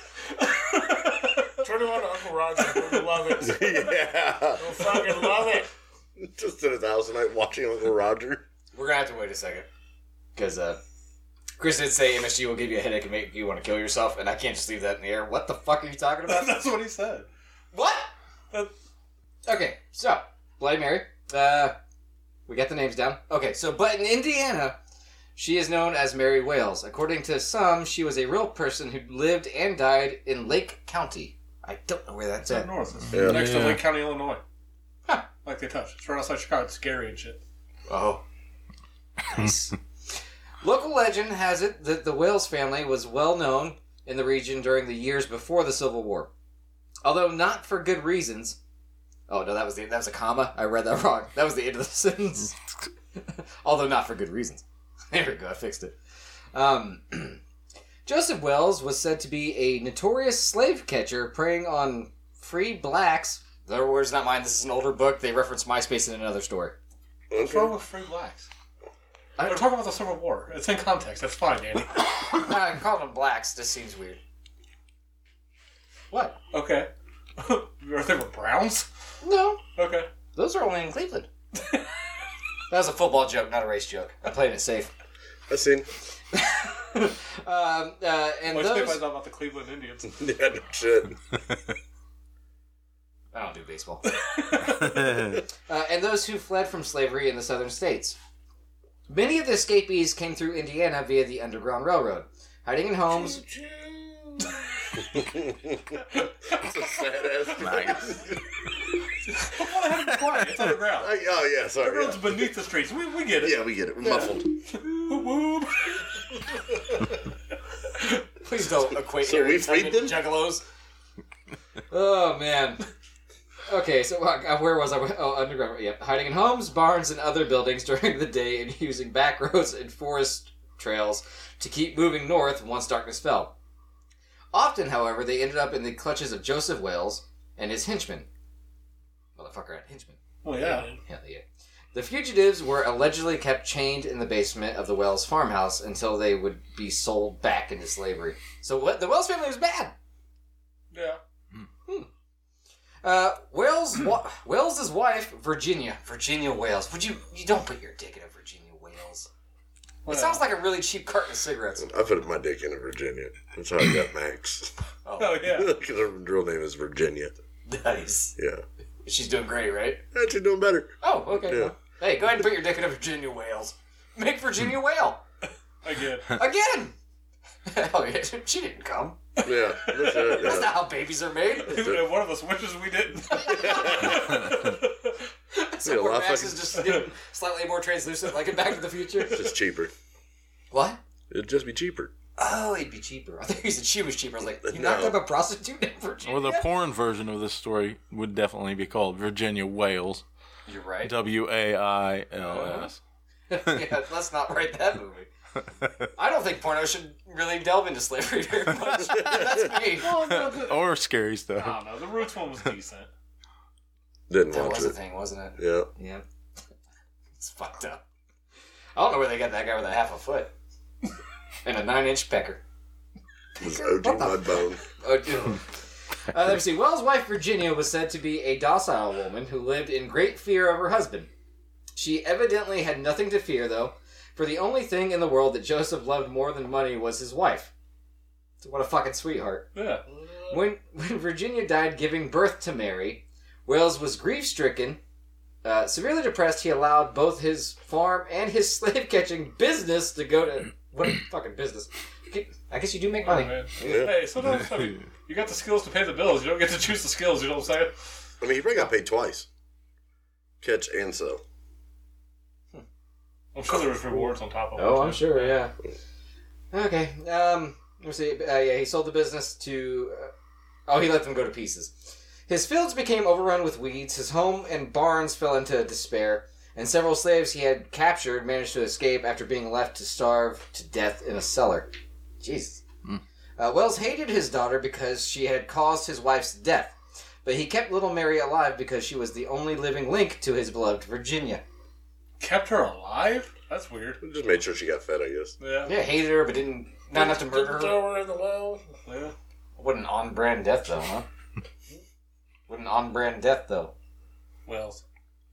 Turn it on to Uncle Roger. You'll love it. Yeah. You'll fucking love it. Just in his house tonight watching Uncle Roger. We're going to have to wait a second. Because Chris did say MSG will give you a headache and make you want to kill yourself, and I can't just leave that in the air. What the fuck are you talking about? That's what he said. What? That- Okay, so, Bloody Mary. We got the names down. Okay, so, but in Indiana, she is known as Mary Wales. According to some, she was a real person who lived and died in Lake County. I don't know where that's It's up at. north. It's Yeah. next to Yeah. Lake County, Illinois. Huh. Like they touch. It's right outside Chicago. It's scary and shit. Oh. Nice. Local legend has it that the Wales family was well known in the region during the years before the Civil War. Although not for good reasons. Oh, no, that was a comma. I read that wrong. That was the end of the sentence. Although not for good reasons. There we go, I fixed it. Joseph Wells was said to be a notorious slave catcher preying on free blacks. Their words, not mine. This is an older book. They reference MySpace in another story. What's wrong with free blacks? We're talking about the Civil War. It's in context. That's fine, Danny. Calling them blacks just seems weird. What? Okay. Are they were Browns? No. Okay. Those are only in Cleveland. That was a football joke, not a race joke. I'm playing it safe. I seen. And What's those... about the Cleveland Indians? Yeah, no shit. I don't do baseball. And those who fled from slavery in the southern states. Many of the escapees came through Indiana via the Underground Railroad, hiding in homes. That's a sad ass. Nice. I want to have it quiet. It's on the ground. Oh yeah, The sorry. road's beneath the streets. We get it. Yeah, we get it. We're muffled. Whoop, whoop. Please don't equate So Harry we freed Tubman to them? juggalos. Oh, man. Okay, so where was I? Oh, underground. Yep. Hiding in homes, barns, and other buildings during the day and using back roads and forest trails to keep moving north once darkness fell. Often, however, they ended up in the clutches of Joseph Wales and his henchmen. Motherfucker had henchmen. Oh, yeah. Hell yeah. The fugitives were allegedly kept chained in the basement of the Wells farmhouse until they would be sold back into slavery. So what? The Wells family was bad. Yeah. Wales' wife, Virginia Wales. You don't put your dick in a Virginia Wales. It sounds like a really cheap carton of cigarettes. I put my dick in Virginia. That's how I got Max. Oh, yeah. Because her real name is Virginia. Nice. Yeah. She's doing great, right? She's doing better. Oh, okay. Yeah. Well, hey, go ahead and put your dick in a Virginia Wales. Make Virginia whale. Again. Again! Hell yeah, she didn't come. Yeah. That's it. That's Yeah. not how babies are made. And one of us wishes we didn't. So Yeah, a where lot of Max is just getting slightly more translucent, like in Back to the Future. It's just cheaper. What? It'd just be cheaper. Oh, it'd be cheaper. I thought you said she was cheaper. I was like, you No. knocked up a prostitute in Virginia? Well, the porn version of this story would definitely be called Virginia Wales. You're right. Wails. Yeah, let's not write that movie. I don't think porno should really delve into slavery very much. That's me. Or scary stuff. I don't know. The Roots one was decent. Didn't That watch was a it. thing, wasn't it? Yeah. Yeah. It's fucked up. I don't know where they got that guy with a half a foot. And a 9-inch pecker. It was OG Mudbone. Oh, dude. Let me see. Wells' wife, Virginia, was said to be a docile woman who lived in great fear of her husband. She evidently had nothing to fear, though, for the only thing in the world that Joseph loved more than money was his wife. So what a fucking sweetheart. Yeah. When Virginia died giving birth to Mary, Wells was grief-stricken. Severely depressed, he allowed both his farm and his slave-catching business to go to... What a fucking business. I guess you do make Oh, money. man. Yeah. Hey, sometimes you got the skills to pay the bills. You don't get to choose the skills. You know what I'm saying? I mean, he probably got paid twice. Catch and sell. I'm sure there was rewards on top of it. Oh, I'm sure, yeah. Okay, let's see. Yeah, he sold the business to... he let them go to pieces. His fields became overrun with weeds, his home and barns fell into despair, and several slaves he had captured managed to escape after being left to starve to death in a cellar. Jesus. Wells hated his daughter because she had caused his wife's death, but he kept little Mary alive because she was the only living link to his beloved Virginia. Kept her alive? That's weird. Just made sure she got fed, I guess. Yeah. Yeah, hated her, but not enough to murder her. Throw her in the well. Yeah. What an on-brand death, though, huh? What an on-brand death, though. Wells.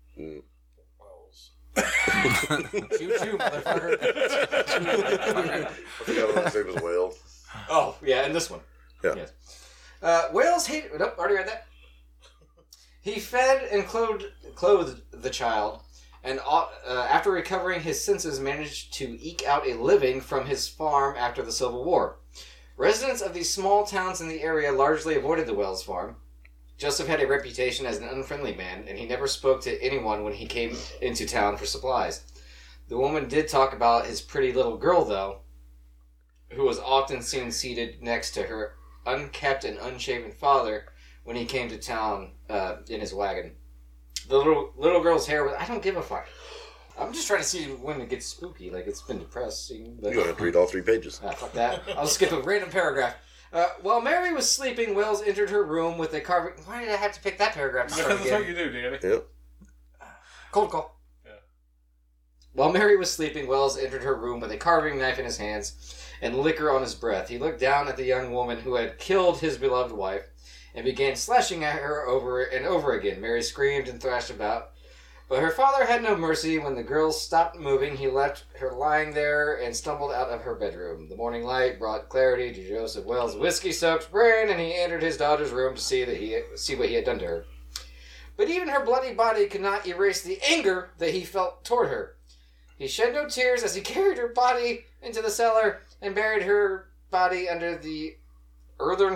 Choo-choo, motherfucker. I forgot what his name was Whale. Oh, yeah, and this one. Yeah. Yes. Wales hated... Nope, already read that. He fed and clothed the child, and after recovering his senses, managed to eke out a living from his farm after the Civil War. Residents of these small towns in the area largely avoided the Wells farm. Joseph had a reputation as an unfriendly man, and he never spoke to anyone when he came into town for supplies. The woman did talk about his pretty little girl, though, who was often seen seated next to her unkempt and unshaven father when he came to town in his wagon. The little girl's hair was... I don't give a fuck. I'm just trying to see when it gets spooky. Like, it's been depressing. But... You don't have to read all 3 pages. Ah, fuck that. I'll skip a random paragraph. While Mary was sleeping, Wells entered her room with a carving... Why did I have to pick that paragraph to start Because that's again? what you do, Danny. Yep. Cold call. Yeah. While Mary was sleeping, Wells entered her room with a carving knife in his hands and liquor on his breath. He looked down at the young woman who had killed his beloved wife and began slashing at her over and over again. Mary screamed and thrashed about, but her father had no mercy. When the girl stopped moving, he left her lying there and stumbled out of her bedroom. The morning light brought clarity to Joseph Wells' whiskey-soaked brain, and he entered his daughter's room to see what he had done to her. But even her bloody body could not erase the anger that he felt toward her. He shed no tears as he carried her body into the cellar and buried her body under the earthen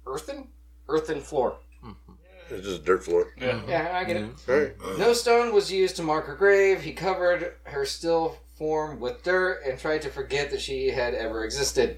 floor. It's just a dirt floor. Yeah. Yeah, I get it. All right. No stone was used to mark her grave. He covered her still form with dirt and tried to forget that she had ever existed.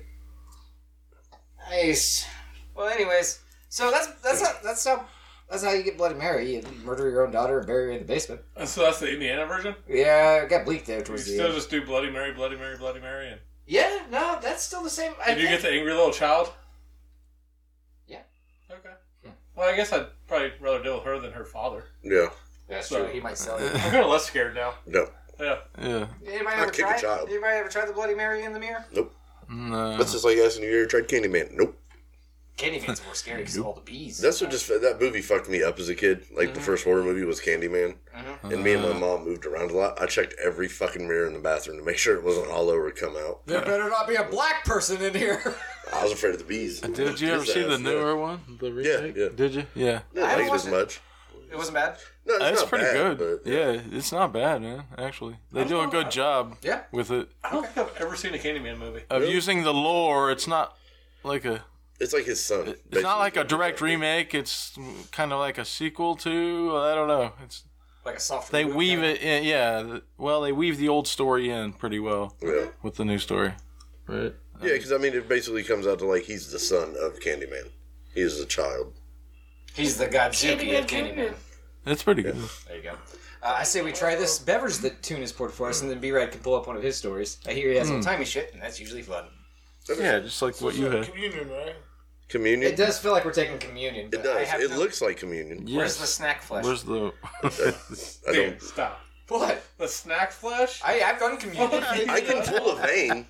Nice. Well, anyways, so that's how you get Bloody Mary. You murder your own daughter and bury her in the basement. And so that's the Indiana version? Yeah, it got bleak there You towards the still end. just do Bloody Mary, Bloody Mary, Bloody Mary, and... Yeah, no, that's still the same. Did you get the angry little child? Yeah. Okay. Yeah. Well, I guess I'd probably rather deal with her than her father. Yeah. That's So- true. He might sell you. I'm kind of less scared now. No. Yeah. Yeah. Anybody I'd ever kick a tried? child. Anybody ever tried the Bloody Mary in the mirror? Nope. No. That's just like asking you ever tried Candyman. Nope. Candyman's more scary because of all the bees. That's what that movie fucked me up as a kid. Like the first horror movie was Candyman, and me and my mom moved around a lot. I checked every fucking mirror in the bathroom to make sure it wasn't all over come out. There better not be a black person in here. I was afraid of the bees. Did you ever see the newer one? The remake? yeah. Did you? Yeah. I didn't like it as much. It wasn't bad. No, it's It's not pretty bad, good. But Yeah, it's not bad, man. Actually, they do a good job Yeah. with it I don't think I've ever seen a Candyman movie. of using the lore. It's not like a. it's like his son. It's not like a direct remake. It's kind of like a sequel to. I don't know. It's Like a soft. they reboot weave kinda. it in. Yeah. Well, they weave the old story in pretty well Yeah, with the new story. Right. yeah, because I mean, it basically comes out to like he's the son of Candyman. He is a child. He's the Godzuki of Candyman Candyman. It's pretty good. There you go. I say we try this beverage that Toon has poured for us, and then B-Rad can pull up one of his stories. I hear he has some timey shit, and that's usually fun. Yeah, just like what you had. Communion, right? Communion. It does feel like we're taking communion. It but I does. have It no- looks like communion. Where's the Yes. snack flesh? Where's the? I Dude, don't. stop. What? The snack flesh? I've done communion. I can pull a vein.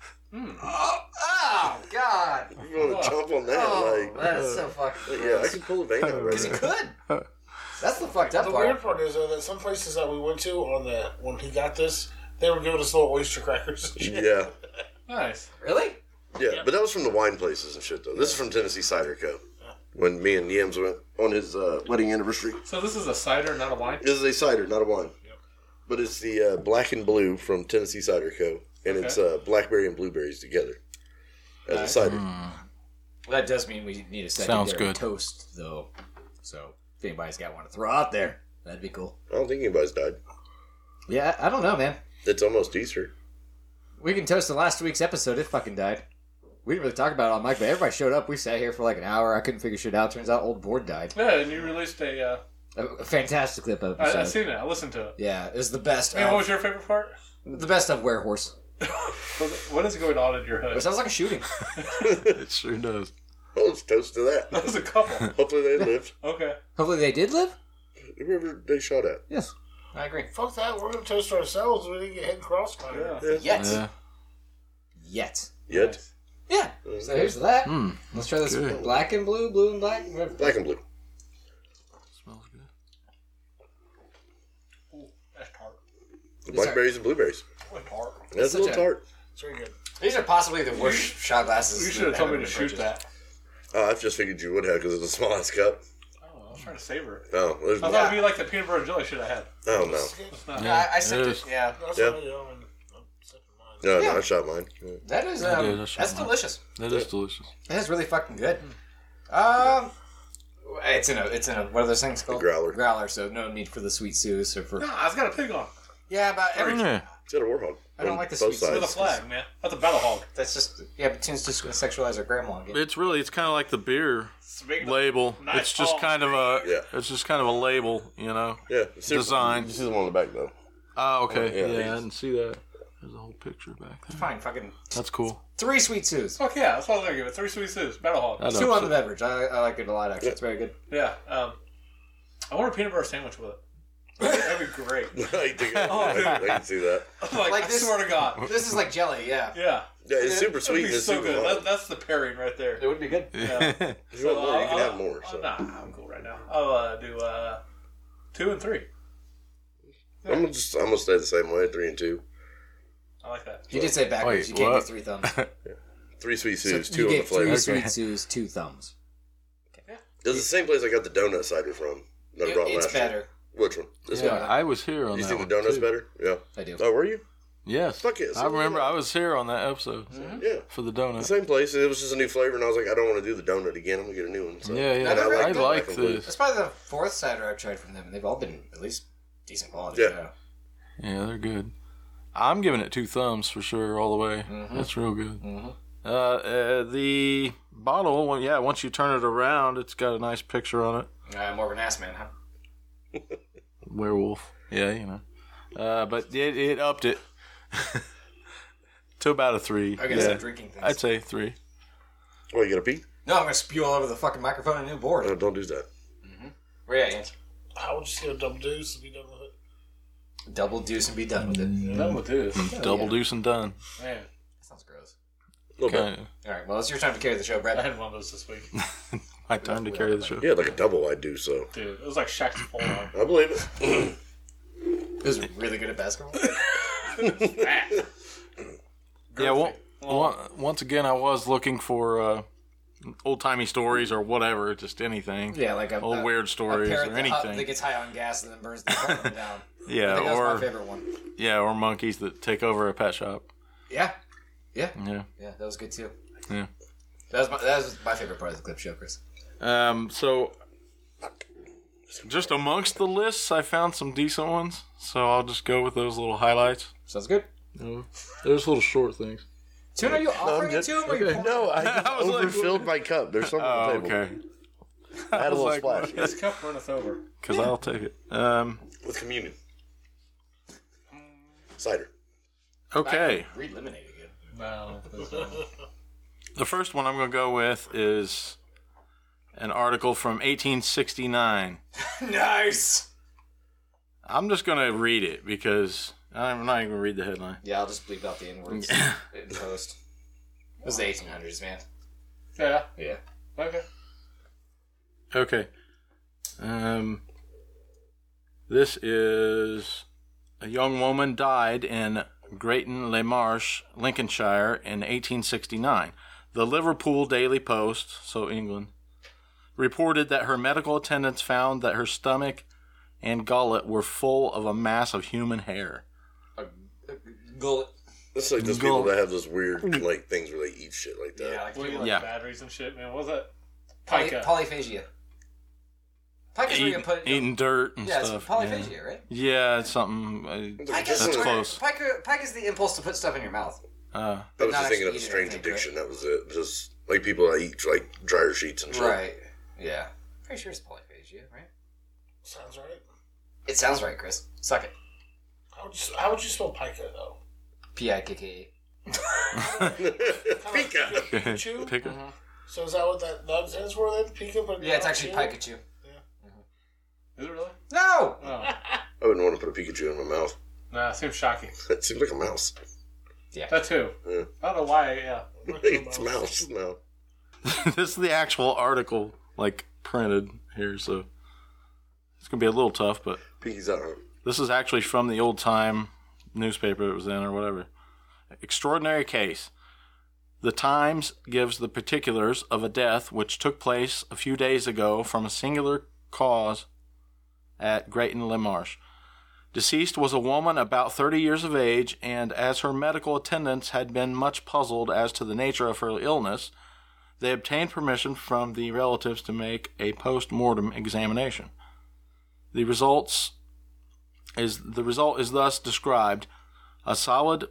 Oh, God. You want to chomp on that? Oh, like, that is so fucking yeah, I gross. can pull a vein out right Because he now. could. That's the fucked up The part. weird part is though, that some places that we went to when he got this, they were giving us little oyster crackers and shit. Yeah, Nice. Really? yeah, but that was from the wine places and shit though. This is from Tennessee Cider Co. When me and Yams went on his wedding anniversary. So this is a cider, not a wine? This is a cider, not a wine. But it's the Black and Blue from Tennessee Cider Co. And it's blackberry and blueberries together as a cider. Well, that does mean we need a Sounds secondary good. toast, though. So, if anybody's got one to throw out there, that'd be cool. I don't think anybody's died. Yeah, I don't know, man. It's almost Easter. We can toast the last week's episode. It fucking died. We didn't really talk about it on mic, but everybody showed up. We sat here for like an hour. I couldn't figure shit out. Turns out old board died. Yeah, and you released a... A fantastic clip of I episode. seen it. I listened to it. Yeah, it was the best. Man, what Of, was your favorite part? the best of Werehorse. What is going on in your It hood? sounds like a shooting. It sure does. Well, let's toast to that. That was a couple. Hopefully they lived. Okay. Hopefully they did live. Whoever they shot at. Yes, I agree. Fuck that, we're gonna toast ourselves. We didn't get hit in crossfire. Yeah. Yet, Yeah. yet. Yet. Yeah. So here's that. Hmm. Let's try this Good. black and blue, blue and black. Black and blue. Smells good. Ooh, that's tart. The blackberries and blueberries. What tart? That's a little such a- tart. It's very good. These are possibly the worst shot glasses. You should have that told me ever to been shoot purchased. that. Oh, I just figured you would have because it's a small ass cup. Oh, I was trying to savor it. Oh, there's I thought it'd be like the peanut butter and jelly shit I had. oh no. It's not. Yeah, I it sipped is. it. Yeah, That's Yeah. what I do, and I'm sipping mine. No, Yeah. no, I shot mine. Yeah. that is I did, I shot that's mine. delicious. That is delicious. That is really fucking good. It's in a what are those things called? Growler. So no need for the sweet sauce or for No, I've got a pig on. yeah, about every. Yeah. It's got a warhog. I don't on like the both sweet With a sides. flag, man. That's a battle hog. That's just yeah, but Toon's just gonna sexualize our grandma again. It's kind of like the beer Speaking of- label. Nice It's just ball. kind of a. Yeah. It's just kind of a label, you know. Yeah. Seriously, Design. You see the one on the back though. Oh, okay. Yeah, Yeah, these- I didn't see that. There's a whole picture back there. Fine, fucking That's cool. 3 Sweet Sues. Fuck yeah, that's what I was gonna give it. 3 Sweet Sues, Battlehawk. That 2 on the upset- beverage. I like it a lot, actually. It's very good. Yeah. I want a peanut butter sandwich with it. That'd be great. I can see that. Like, I this- swear to God. This is like jelly, yeah. Yeah. Yeah, it's super That'd sweet be and it's so super good. hot. That's the pairing right there. It would be good. Yeah. If you want more, you can have more. So. Nah, I'm cool right now. I'll do 2 and 3. I'm gonna stay the same way. 3 and 2. I like that. You did say backwards. Wait, You can't what? do 3 thumbs. 3 Sweet So Sues, 2 you on the gave 3 flavor. Sweet Sues, 2 thumbs. It was the same place I got the donut cider from. That I brought It's last year. better. Which one? This Yeah. one. I was here on You that think one, the donut's too. better? Yeah. I do. Oh, were you? Yes. Fuck it. I remember I was here on that episode Yeah. for the The donut. same place. It was just a new flavor, and I was like, I don't want to do the donut again. I'm gonna get a new one. So. Yeah, yeah. And Never I really like did. this. That's probably the 4th cider I've tried from them, and they've all been at least decent quality. Yeah. Yeah, they're good. I'm giving it 2 thumbs for sure, all the way. That's real good. The bottle, well, yeah, once you turn it around, it's got a nice picture on it. More of an ass man, huh? Werewolf. Yeah, you know. But it upped it to about a 3. I guess I'm drinking things. I'd say 3. Oh, you got to pee? No, I'm going to spew all over the fucking microphone and new board. Oh, don't do that. Where you at, Ian? I would just get a double deuce and be done with it. Double deuce and be done with it. Done with this. Double deuce and done. Man, That sounds gross. A little bit. Kind of. All right, well, it's your time to carry the show, I Brett. had one of those this week. My time to carry the show. Yeah, like a double I do, so. Dude, it was like Shaq's full on. I believe it. He was really good at basketball. Yeah, once again, I was looking for old-timey stories or whatever, just anything. Yeah, like Old weird stories parrot or that anything. gets high on gas and then burns the apartment down. I Yeah, think that was my or favorite one. yeah, or monkeys that take over a pet shop. Yeah. Yeah. Yeah, that was good too. Yeah. That was my favorite part of the clip show, Chris. So just amongst the lists, I found some decent ones. So I'll just go with those little highlights. Sounds good. There's little short things. Tune, are you offering it to him? Or are you pouring No, I just I was like, overfilled my cup. There's something Oh, on the table. okay. I had a little like, splash. This cup runneth over. Because I'll take it. With communion. Cider. Okay. Read Lemonade again. No. The first one I'm going to go with is an article from 1869. Nice! I'm just going to read it because I'm not even going to read the headline. Yeah, I'll just bleep out the N-words in post. It was the 1800s, man. Yeah. Yeah. Okay. Okay. This is a young woman died in Greyton-le-Marsh, Lincolnshire in 1869. The Liverpool Daily Post, so England, reported that her medical attendants found that her stomach and gullet were full of a mass of human hair. Gullet. It's like those people that have those weird like things where they eat shit like that. Yeah, like What do you like Yeah. batteries and shit, man? What was that? poly- Pica. polyphagia. Pica's where you Eating, put... eating dirt and Yeah, it's stuff. polyphagia, right? Yeah, it's something. Pica's That's where- close. Pica's the impulse to put stuff in your mouth. I was not just thinking actually of a eat it, strange I think, addiction. That was it. Just like people that eat like dryer sheets and shit. Right. Yeah. Pretty sure it's polyphagia, right? Sounds right. It sounds right, Chris. Suck it. How would you spell pica though? P-I-K-K-A. Pika. Pikachu? Pick it. So is that what that stands for then? Pika? But Yeah, it's actually Pikachu. Is it really? No! Oh. I wouldn't want to put a Pikachu in my mouth. Nah, it seems shocking. It seems like a mouse. That too. Yeah. I don't know why, yeah. It's a mouse. No. This is the actual article, like printed here, so it's gonna be a little tough, but Pinky's out. Huh? this is actually from the old time newspaper it was in or whatever. Extraordinary case. The Times gives the particulars of a death which took place a few days ago from a singular cause at Greyton-le-Marsh. Deceased was a woman about 30 years of age, and as her medical attendants had been much puzzled as to the nature of her illness, they obtained permission from the relatives to make a post-mortem examination. The result is thus described: a solid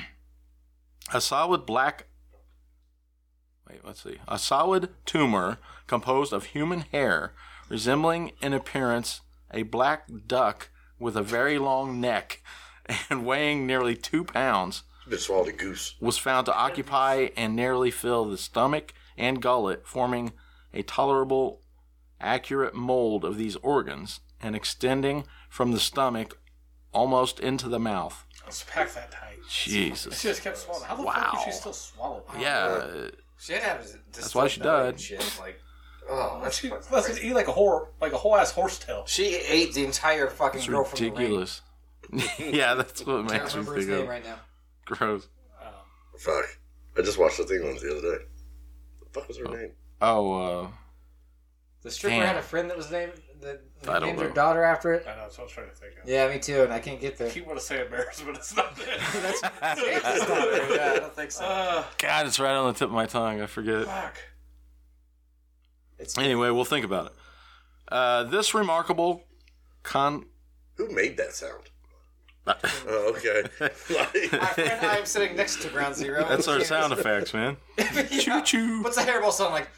tumor composed of human hair, resembling in appearance a black duck with a very long neck and weighing nearly 2 pounds, Just swallowed a goose. was found to occupy and nearly fill the stomach and gullet, forming a tolerable, accurate mold of these organs and extending from the stomach almost into the mouth. Let's pack that tight. Jesus. She just kept swallowing. How the fuck Wow. could she still swallow? Yeah. She had to have That's why she died. Shit. Like, oh, that's She fucking must crazy. eat like a whole ass horsetail. She ate the entire fucking It's girl from the ring. ridiculous. Yeah, that's what I can't makes me remember his think name of. right now. Gross. Fuck. I just watched the thing on it the other day. What the fuck was her name? Oh, The stripper Damn. had a friend that was named I don't named her know. daughter after it. I know, that's what I was trying to think of. Yeah, me too, and I can't get I there. keep want to say embarrassed, but it's not it. That's Jason's daughter. Yeah, I don't think so. God, it's right on the tip of my tongue. I forget. Fuck. Anyway, we'll think about it. This remarkable Who made that sound? Oh, okay. Like, My friend, I am sitting next to Ground Zero. That's our sound effects, man. Yeah. Choo-choo. What's the hairball sound like?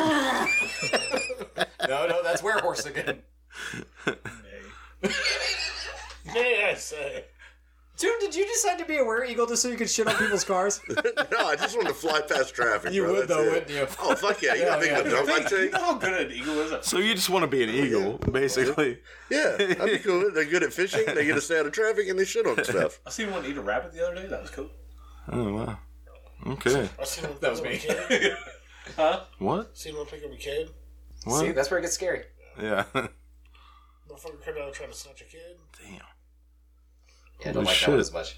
No, that's werehorse again. May I say? Dude, did you decide to be a were-eagle just so you could shit on people's cars? no, I just wanted to fly past traffic. You bro. would, That's though, it. wouldn't you? Oh, fuck yeah. You know how big of a dump I'd You take? know how good an eagle is? So you just want to be an eagle, basically. Yeah, that'd be cool. They're good at fishing. They get to stay out of traffic and they shit on stuff. I seen one eat a rabbit the other day. That was cool. Oh, wow. Okay. I seen one That was pick me. up a kid. What? Seen one pick up a kid. What? See, that's where it gets scary. Yeah. Motherfucker come out trying to snatch a kid. Damn. Yeah, I Holy don't like that shit. one as much.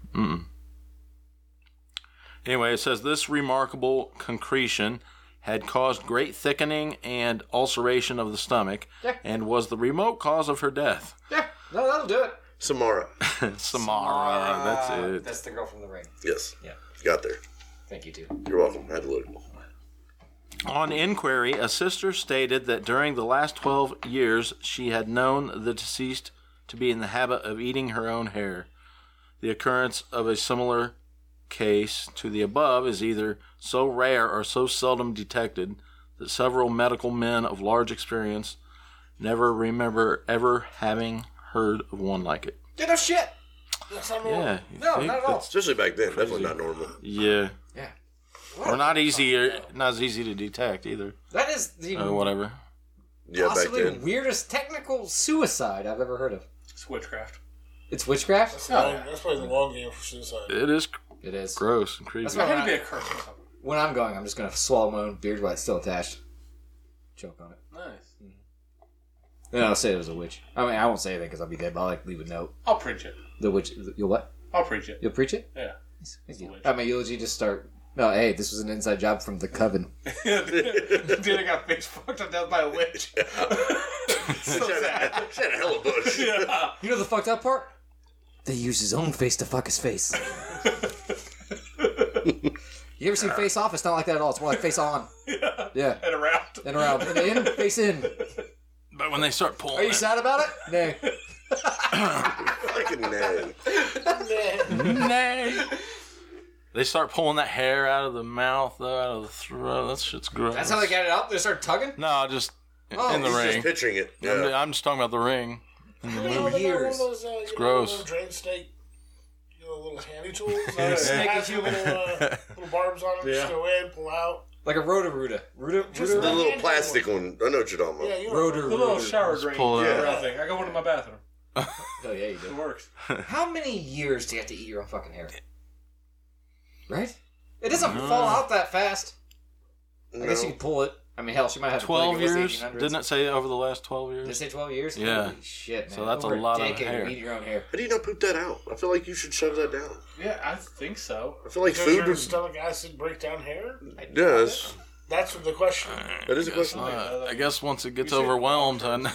Anyway, it says this remarkable concretion had caused great thickening and ulceration of the stomach Yeah. and was the remote cause of her death. Yeah, no, that'll do it. Samara. Samara, that's it. That's the girl from the ring. Yes. Yeah. Got there. Thank you, too. You're welcome. I had to look. On inquiry, a sister stated that during the last 12 years, she had known the deceased to be in the habit of eating her own hair. The occurrence of a similar case to the above is either so rare or so seldom detected that several medical men of large experience never remember ever having heard of one like it. Yeah, no shit. That's not normal. Yeah. you No, think not at all. that's- Especially back then. Definitely not normal. Yeah. Yeah. Or not easy, not as easy to detect either. That is the Or whatever. Yeah, back possibly then. weirdest technical suicide I've ever heard of. It's witchcraft. It's witchcraft? That's probably the long game for suicide. It is It is. gross and creepy. That's There why had to when, be a curse or something. when I'm going, I'm just going to swallow my own beard while it's still attached. Choke on it. Nice. Then I'll say it was a witch. I mean, I won't say anything because I'll be dead, but I'll like leave a note. I'll preach it. The witch. You'll what? I'll preach it. You'll preach it? Yeah. Thank a you. witch. At my eulogy, just start. No, hey, this was an inside job from the coven. Dude, I got face fucked to death by a witch. So sad. She had a hella bush. Yeah. You know the fucked up part? They used his own face to fuck his face. You ever seen Face Off? It's not like that at all. It's more like Face On. Yeah. And around. And around. And in, face in. But when they start pulling Are you it- sad about it? Nay. Fucking nay. Nay. They start pulling that hair out of the mouth, though, out of the throat. That shit's gross. That's how they got it out? They start tugging? No, just Oh, in the he's ring. Just picturing it. Yeah. I'm just talking about the ring. In the You know, movie. they got one of years. those, It's gross. Little drain snake, little handy tools. Snake Has is human. little barbs on them. Yeah. Just go in, pull out. Like a Roto-Rooter. The Roto-Rooter? little plastic one. I know what you're talking about. Yeah, you know. Rotor. The little shower drain pull it around out. thing. I got one in my bathroom. Oh, yeah, you It do. works. How many years do you have to eat your own fucking hair? Right? It doesn't fall out that fast. I guess you could pull it. I mean, hell, she might have to 12 pull it. years? Didn't it say over the last 12 Did it years? say 12 years? Yeah. Holy shit, man. So that's Over a lot of decade hair. eating your own hair. How do you not poop that out? I feel like you should shove that down. Yeah, I think so. I feel like Does food your would. stomach acid break down hair? Yes. That's the question. That is a Guess question. not. I guess once it gets You should- overwhelmed, Yeah,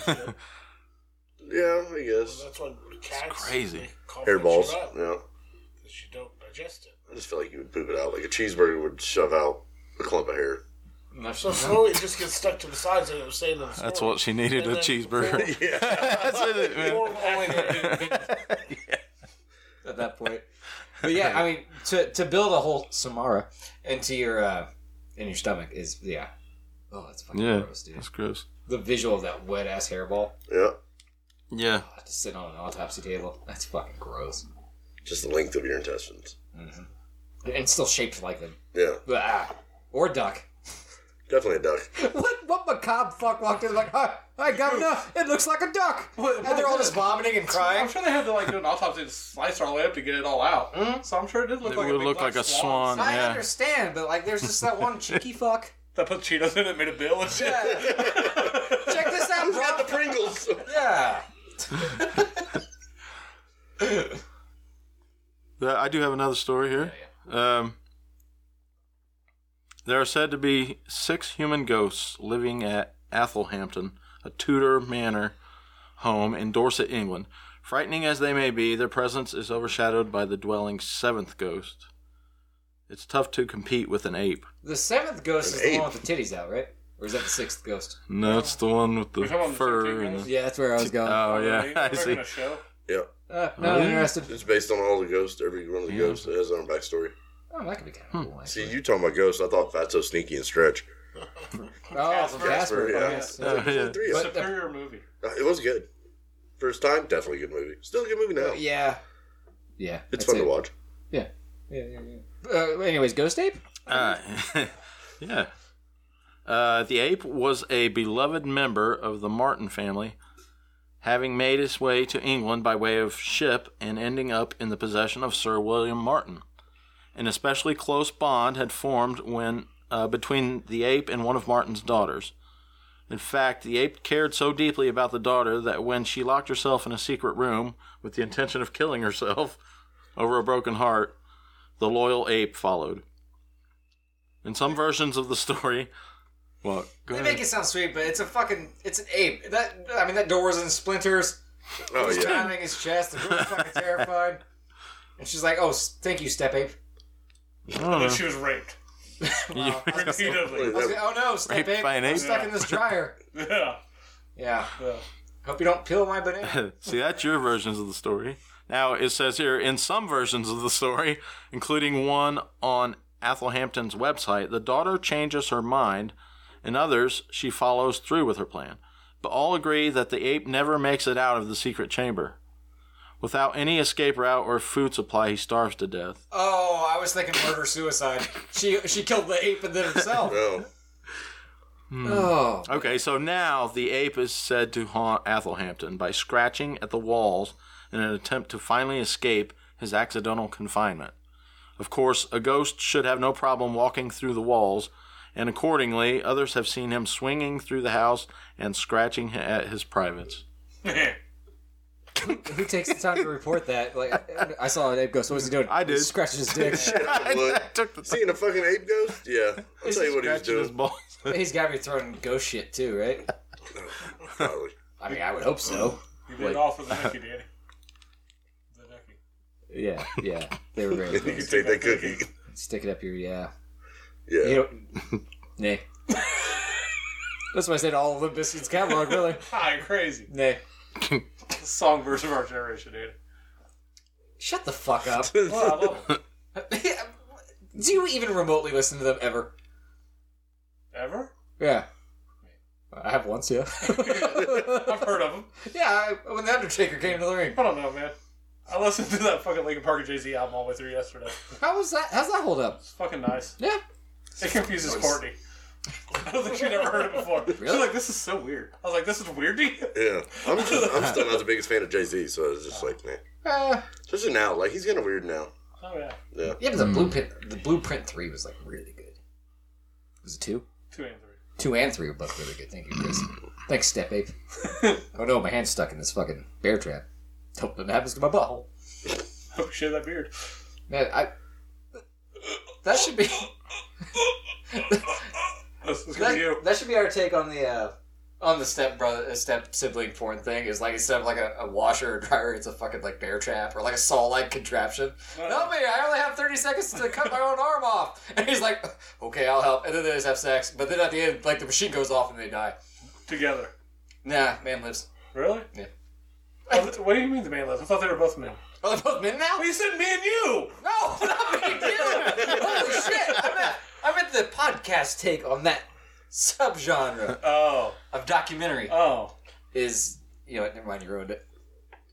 I guess. That's why cats crazy. they cough Hairballs. that shit up, Yeah. 'cause you don't digest it. I just feel like you would poop it out. Like a cheeseburger would shove out a clump of hair. So slowly it just gets stuck to the sides and it was saying in the that's story. what she needed, And a then cheeseburger. Yeah. That's it, man. More accurate. At that point. But yeah, I mean, to build a whole Samara into your in your stomach is, yeah. Oh, that's fucking Yeah, gross, dude. that's gross. The visual of that wet-ass hairball Yeah. Yeah. just sitting on an autopsy table, that's fucking gross. Just the length of your intestines. And still shaped like them. Yeah, Or duck. definitely a duck. What macabre fuck walked in like, hi, Governor, it looks like a duck. And they're all just vomiting and crying. I'm sure they had to like do an autopsy to slice all the way up to get it all out. So I'm sure it did look It like a would big look black like a swan. I Yeah. understand, but like, there's just that one cheeky fuck. That put Cheetos in it, made a bill and shit. Check this out, bro. Got the Pringles. Yeah. I do have another story here. There are said to be 6 human ghosts living at Athelhampton, a Tudor manor home in Dorset, England. Frightening as they may be, their presence is overshadowed by the dwelling's 7th ghost. It's tough to compete with an ape. The 7th ghost is An the one ape. with the titties out, right? Or is that the 6th ghost? No, it's the one with the talking about the fur 13 and ghosts? the... Yeah, that's where I was going. Oh, Really? yeah, They're I making see. a show? Yeah, Not interested. it's based on all the ghosts. Every one of the ghosts has their own backstory. Oh, that could be kind of cool. See, Actually. you talking about ghosts? I thought Fatso, Sneaky, and Stretch. Oh, from Casper. yeah. Yes. Oh, yeah. 3 of them. Superior movie. It was good. First time, definitely a good movie. Still a good movie now. Yeah. Yeah. It's that's fun to it. watch. Yeah. Anyways, Ghost Ape? Yeah. The ape was a beloved member of the Martin family, having made its way to England by way of ship and ending up in the possession of Sir William Martin. An especially close bond had formed between the ape and one of Martin's daughters. In fact, the ape cared so deeply about the daughter that when she locked herself in a secret room with the intention of killing herself over a broken heart, the loyal ape followed. In some versions of the story... What? Go They ahead. make it sound sweet, but it's an ape. That door was in splinters. Oh, He's yeah. pounding his chest. The girl's fucking terrified. And she's like, oh, thank you, step ape. I don't And then know. she was raped. Wow. Repeatedly. I was like, oh no, step Raped ape. by an I'm ape? stuck in this dryer. Yeah. Yeah. Yeah. Hope you don't peel my banana. See, that's your versions of the story. Now, it says here, in some versions of the story, including one on Athelhampton's website, the daughter changes her mind. In others, she follows through with her plan. But all agree that the ape never makes it out of the secret chamber. Without any escape route or food supply, he starves to death. Oh, I was thinking murder-suicide. She killed the ape and then herself. No. Oh. Okay, so now the ape is said to haunt Athelhampton by scratching at the walls in an attempt to finally escape his accidental confinement. Of course, a ghost should have no problem walking through the walls, and accordingly, others have seen him swinging through the house and scratching at his privates. Who takes the time to report that? Like, I saw an ape ghost. What was he doing? I did. He scratching his dick. I would. Took the Seeing a fucking ape ghost? Yeah. I'll tell you what he was scratching his doing. balls. He's got to be throwing ghost shit too, right? Probably. I mean, I would hope so. You did it all for the Nicky, Danny. The Nicky. Yeah. They were very You can close. take that cookie. Stick it up your, yeah. Yeah. You know, nay. That's what I said to all of Limp Bizkit's catalog, really. Hi, crazy. Nay. The song verse of our generation, dude. Shut the fuck up. Well, I love it. Do you even remotely listen to them ever? Ever? Yeah. I have once, yeah. I've heard of them. Yeah, when The Undertaker came to the ring. I don't know, man. I listened to that fucking Linkin Park and Jay-Z album all the way through yesterday. How's that hold up? It's fucking nice. Yeah. It confuses Courtney. I don't think she'd ever heard it before. She's Really? like, this is so weird. I was like, this is weird to you? Yeah. I'm still not the biggest fan of Jay-Z, so it's just like, man. Especially now. Like, he's getting weird now. Oh, yeah. Yeah. Yeah, but the Blueprint 3 was like really good. Was it 2? 2 and 3. 2 and 3 were both really good. Thank you, Chris. Thanks, Step Ape. Oh no, my hand's stuck in this fucking bear trap. Hope that happens to my butthole. Oh, shit, that beard. Man, that should be That's gonna be you. that should be our take on the step sibling porn thing. Is like instead of like a washer or dryer, it's a fucking like bear trap or like a saw-like contraption. Help me! I only have 30 seconds to cut my own arm off. And he's like, okay, I'll help. And then they just have sex. But then at the end, like the machine goes off and they die. Together. Nah, man lives. Really? Yeah. What do you mean the man lives? I thought they were both men. Oh, they're both men now? Well, you said me and you! No, not me and you! Holy shit! I meant the podcast take on that subgenre Oh. of documentary Oh. is, you know what, never mind, you ruined it.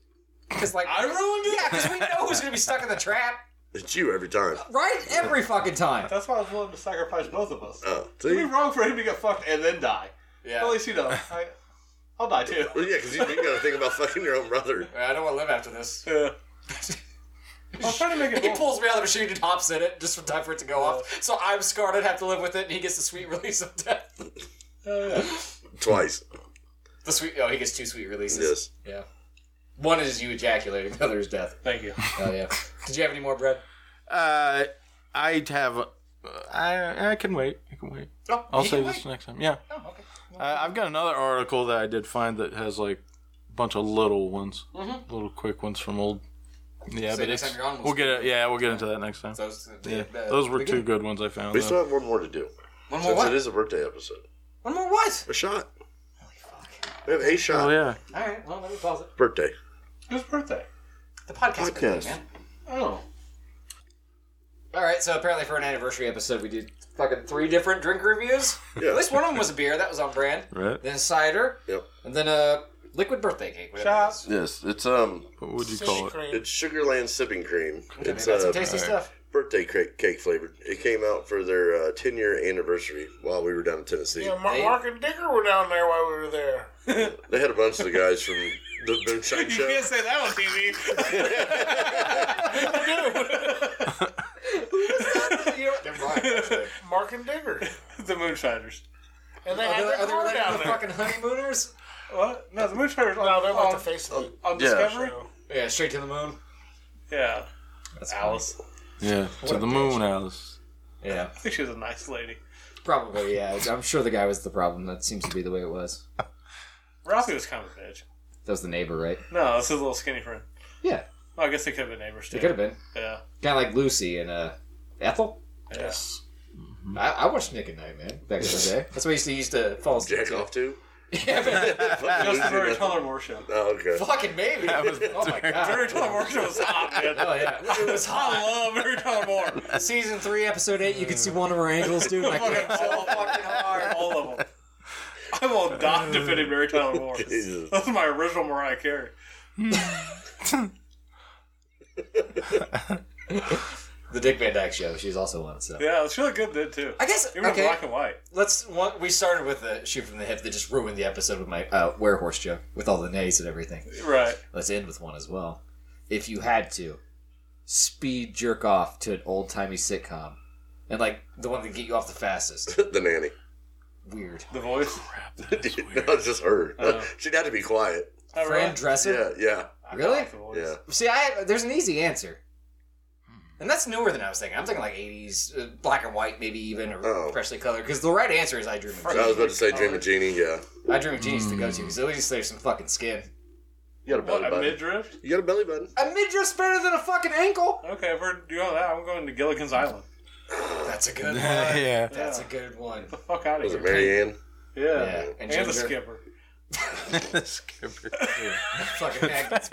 Because like I ruined it? Yeah, because we know who's gonna be stuck in the trap, It's you every time. right? Every fucking time. That's why I was willing to sacrifice both of us. Oh, It'd be see? wrong for him to get fucked and then die. Yeah. At least, I'll die too. Well, yeah, because you gotta think about fucking your own brother. I don't want to live after this. Yeah. I'm trying to make it He more. pulls me out of the machine and hops in it just in time for it to go off. So I'm scarred and have to live with it, and he gets the sweet release of death. Oh, yeah. Twice. He gets 2 sweet releases. Yes. Yeah. One is you ejaculating, the other is death. Thank you. Oh yeah. Did you have any more, Brad? I'd have. I can wait. I can wait. Oh, I'll he say can this wait. next time. Yeah. Oh, okay. I've got another article that I did find that has like a bunch of little ones, little quick ones from old. Yeah, So but next it's, time you're on, we'll get it. Yeah, we'll get into that next time. Those, Those were 2 good ones I found. We though. still have one more to do. One more Since what? it is a birthday episode. One more what? A shot. Holy fuck. We have a shot. Oh yeah. All right. Well, let me pause it. Birthday. Whose birthday? The podcast. Birthday, man. Oh. All right. So apparently, for an anniversary episode, we did fucking 3 different drink reviews. Yeah. At least one of them was a beer. That was on brand. Right. Then cider. Yep. And then a liquid birthday cake. whatever it Shots. is. Yes, it's What would you call it? Cream. it's Sugarland sipping cream. Okay, It's that's some tasty stuff. birthday cake flavored. It came out for their 10-year anniversary while we were down in Tennessee. Yeah, Mark and Dicker were down there while we were there. They had a bunch of the guys from the Moonshine You Show. can't say that on TV. Never mind. Mark and Digger. The Moonshiners. And they had their Are they car related to down the there. fucking honeymooners? What? No, the Moonshiners No, they're like on, the face of it. on Yeah. Discovery? Yeah, straight to the moon. Yeah. That's Alice. Yeah. To a the bitch. moon, Alice. Yeah, I think she was a nice lady. probably. Yeah, I'm sure the guy was the problem. That seems to be the way it was. Ralphie was kind of a bitch. That was the neighbor, right? No, that's his little skinny friend. Yeah, Well, I guess they could have been neighbors too. it could have been Yeah. kind of like Lucy and Ethel. Yes. I watched Nick at Night, man, back in the day. That's what I used to fall asleep Jack to. off too? Yeah, man. Just the Mary Tyler Moore show. Oh, okay. Fucking maybe. Oh my Mary god. Tyler Moore show was hot, man. Oh yeah, it was hot. I love Mary Tyler Moore. Season 3, episode 8. You can see one of her ankles, dude. I Fucking can't so fucking hard. All of them. I will not defend Mary Tyler Moore. Jesus. That's my original Mariah Carey. The Dick Van Dyke Show. She's also on it. So Yeah, it's really good then too. I guess Even in okay. black and white. We started with the shoot from the hip that just ruined the episode with my werehorse joke with all the nays and everything. Right. Let's end with one as well. If you had to speed jerk off to an old timey sitcom, and like the one that get you off the fastest, The nanny. weird. The voice. No, it's just her. She'd have to be quiet. Oh, Fran really? Dresser. Yeah. Really? The voice. Yeah. See, there's an easy answer. And that's newer than I was thinking. I'm thinking like 80s, black and white, maybe even, or Oh. freshly colored. Because the right answer is I Dream of I Jeannie. was about to say Dream of Genie, yeah. I Dream of Jeannie's to go to, because at least there's some fucking skin. You got a belly What, a button. midriff? You got a belly button. A midriff's better than a fucking ankle. Okay, if we're doing that, I'm going to Gilligan's Island. That's a good one. Yeah. That's a good one. Get the fuck out of Was here. it Marianne? Yeah. Yeah, And, and the Ginger. skipper. Skipper. Fucking Agnes.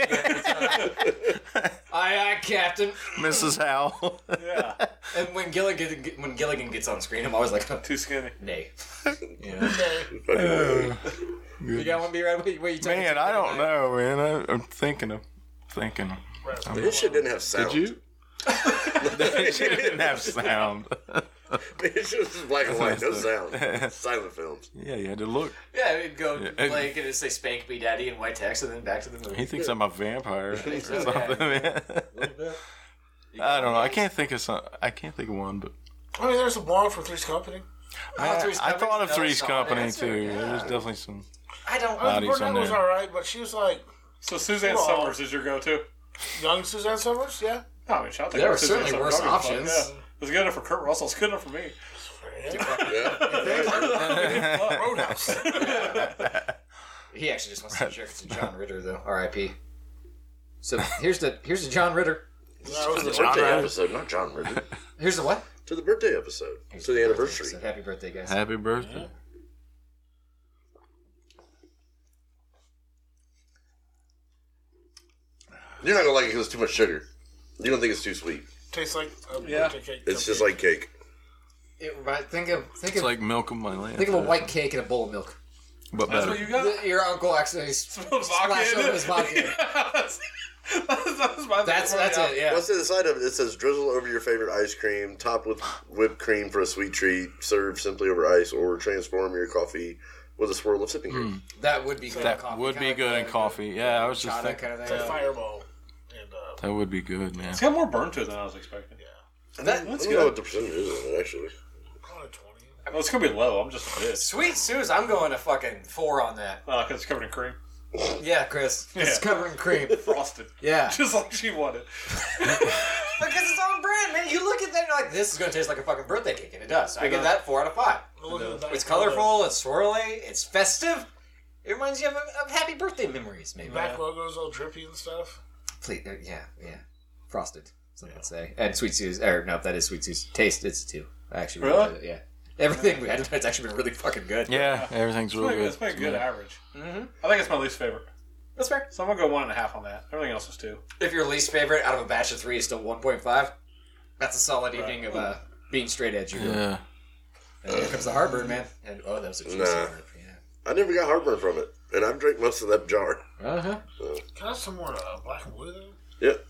Aye, Captain. Mrs. Howell. Yeah. And when Gilligan gets on screen, I'm always like, Too skinny. nay. Yeah. Fucking You got one beer right? What you talking Man, I don't know, man. I'm thinking. This shit didn't have sound. Did you? She didn't have sound. This shit was just black and white, no sound. Silent films. Yeah, you had to look. Yeah, it'd go Yeah. like and it'd say "Spank Me, Daddy" in white text, and then back to the movie. He thinks I'm a vampire or so, something, man. I don't know. I can't think of one, but I mean, there's a blonde from Three's Company. Three's I thought of Company's Three's another solid Company answer, too. yeah. There's definitely some. I don't. I mean, Bodies Burnett on was there. alright, but she was like So Suzanne Well- Summers is your go-to? young Suzanne Summers, yeah. No, I mean, shout out to There her, are Suzanne certainly Summers. worse I don't give a fuck. options. Yeah. It was good enough for Kurt Russell. It's good enough for me. Yeah. Roadhouse. He actually just wants to jerk it to John Ritter, though. R.I.P. So here's the John Ritter. That was To the the birthday Ritter. episode, not John Ritter. Here's the what? To the birthday episode. To the anniversary. So happy birthday, guys. Happy birthday. You're not gonna like it because it's too much sugar. You don't think it's too sweet. tastes like a Yeah. birthday cake. It's just like cake. Think It's of like milk of my land. think of a white cake and a bowl of milk. but That's better. what you got? Your uncle accidentally Vodka splashed in over it? his vodka. That's it. Yeah. What's the side of it? It says drizzle over your favorite ice cream, topped with whipped cream for a sweet treat, serve simply over ice, or transform your coffee with a swirl of sipping cream. That would be good. That in coffee. would be Kinda good in like coffee. Yeah, I was just Chata thinking. kind of It's thing. like Fireball. And, That would be good, man. It's got more burn to it than I was expecting. That, I don't know what the percentage is on it, actually. probably 20. Well, it's gonna be low. I'm just a bit. Sweet Sue's, I'm going to fucking 4 on that. Because it's covered in cream, Yeah, Chris. It's Yeah. covered in cream. frosted. Yeah. Just like she wanted. Because it's on brand, man. You look at that and you're like, this is going to taste like a fucking birthday cake. And it does. I give that 4 out of 5. Look at the back It's logo. colorful, it's swirly, it's festive. It reminds you of happy birthday memories, maybe. Back logo's all drippy and stuff. Please, yeah. Frosted, some would say. And Sweet Sue's, or no, that is Sweet Sue's. Taste, it's a 2. I actually Really? enjoyed it, yeah. Everything we had tonight's actually been really fucking good. Yeah, everything's real good. It's my good average. Mm-hmm. I think it's my least favorite. That's fair. So I'm gonna go 1.5 on that. Everything else is 2. If your least favorite out of a batch of 3 is still 1.5, that's a solid evening of being straight edge. Yeah. And here comes the heartburn, man. And that was a juicy Nah. burp, I never got heartburn from it, and I've drank most of that jar. yeah. Uh-huh. Can I have some more black and blue though? Yep.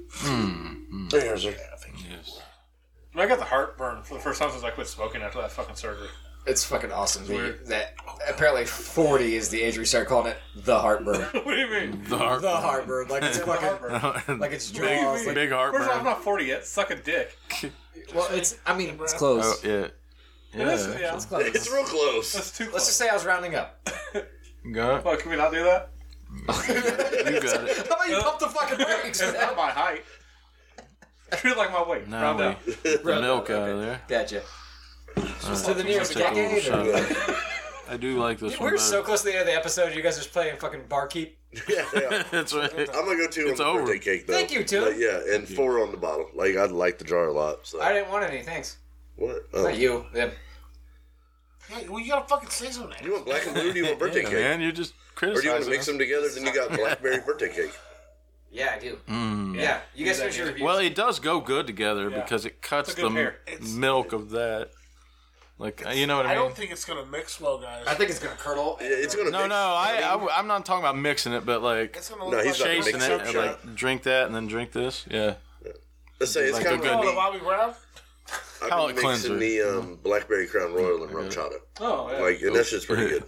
There's Yeah, I think. Yes. I got the heartburn for the first time since I quit smoking after that fucking surgery. It's fucking awesome. That apparently 40 is the age we start calling it the heartburn. What do you mean? The heart. The heartburn, like it's fucking, Heartburn. like it's jaws. Like, Big First of all, I'm heartburn. not 40 yet. Suck a dick. well, it's. I mean, it's close. Oh, yeah. It is, Yeah. yeah. It's close. It's real close. That's too close. Let's just say I was rounding up. Got it. Well, can we not do that? You got it. How about you pump the fucking brakes? It's not my height. Treat it like my weight. Now Round we up. the milk out of there. Gotcha. To the nearest Take a little decade. shot Or... of it. I do like this We one were better. so close to the end of the episode. You guys are just playing fucking barkeep. Yeah. That's right. I'm gonna go 2 on It's the over. birthday cake, though. Thank you, Tim. But yeah, and 4 on the bottle. Like, I like the jar a lot. So. I didn't want any. Thanks. What? Oh. Not you. Them. Yeah, well, you gotta fucking say something. You want black and blue or do you want birthday Yeah, cake? man, you just Or do you want criticize to mix them together, then you got blackberry birthday cake? Yeah, I do. Mm. Yeah. You guys finish your reviews. Well, it does go good together Yeah. because it cuts It's a good the pair. milk of that. Like, you know what I I mean? don't think it's gonna mix well, guys. I think it's gonna curdle. Yeah, it's gonna No, mix. no, I'm not talking about mixing it, but like It's gonna No, look he's like not chasing mix it up and shot. like drink that and then drink this. Yeah. Let's say it's like kind a of good- Oh, the like Bobby Brown. I've palate been mixing cleanser. the blackberry Crown Royal and rum chata. Oh, yeah. Like, and that shit's pretty good.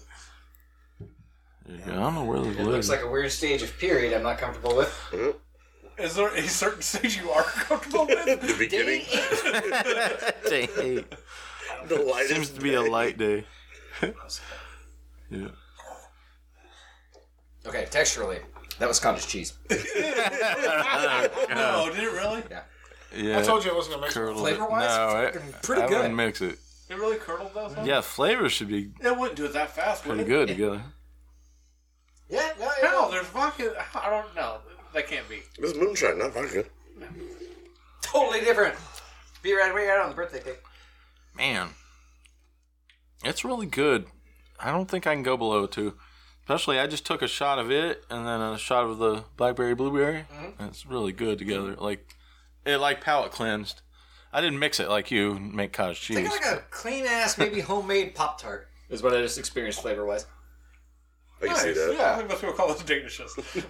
I don't know where this It looks lives. like a weird stage of period I'm not comfortable with. Is there a certain stage you are comfortable with? The beginning, Day. the lightest. Seems to be a light day. Yeah. Okay, texturally, that was cottage cheese. No, did it really? Yeah. I told you it wasn't gonna mix. Curdle it. Flavor-wise, No, it's fucking pretty I good. wouldn't mix it. It really curdled though? Huh? Yeah, flavor should be It wouldn't do it that fast, would pretty it? good together. Yeah, no, Hell, there's vodka. I don't know. That can't be. This is moonshine, not vodka. totally different. Be right where you at on the birthday cake. Man, it's really good. I don't think I can go below 2. Especially, I just took a shot of it and then a shot of the blackberry blueberry. And it's really good together. Like, it like palate cleansed. I didn't mix it like you make cottage cheese. Think like a clean ass, maybe homemade Pop Tart is what I just experienced flavor wise. I can see that. Yeah, I think most people call those danishes.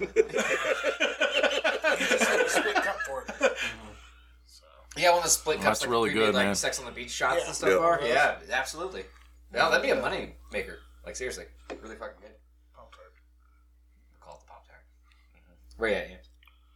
Split cup for it. Yeah, one of the split cups. That's like really we made, good, like man. Sex on the Beach shots Yeah. and stuff Yeah. are. Yeah, absolutely. No, that'd be a money maker. Like seriously, really fucking good. Pop-Tart. Call it the Pop Tart. Where you at, James?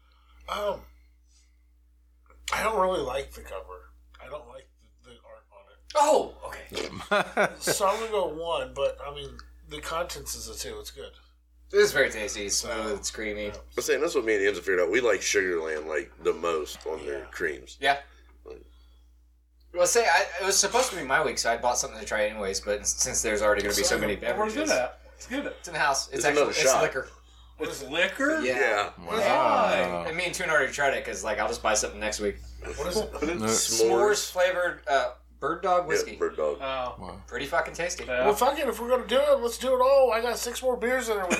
I don't really like the cover. I don't like the art on it. Oh, okay. So I'm gonna go 1, but I mean the contents is a 2. It's good. It is very tasty. It's smooth. It's creamy. I'm saying that's what me and Enzo figured out. We like Sugarland like the most on their creams. Yeah. Well, it was supposed to be my week, so I bought something to try anyways. But since there's already going to be so many Where's beverages, it at? It's good. it's in the house. It's It's actually another it's shot. liquor. It's liquor? Yeah. Wow. And me and Toon already tried it because like I'll just buy something next week. What is it? S'mores flavored Bird Dog whiskey. Yeah, bird dog. Oh. Pretty fucking tasty. Yeah. Well, fuck it. If we're gonna do it, let's do it all. I got 6 more beers in there.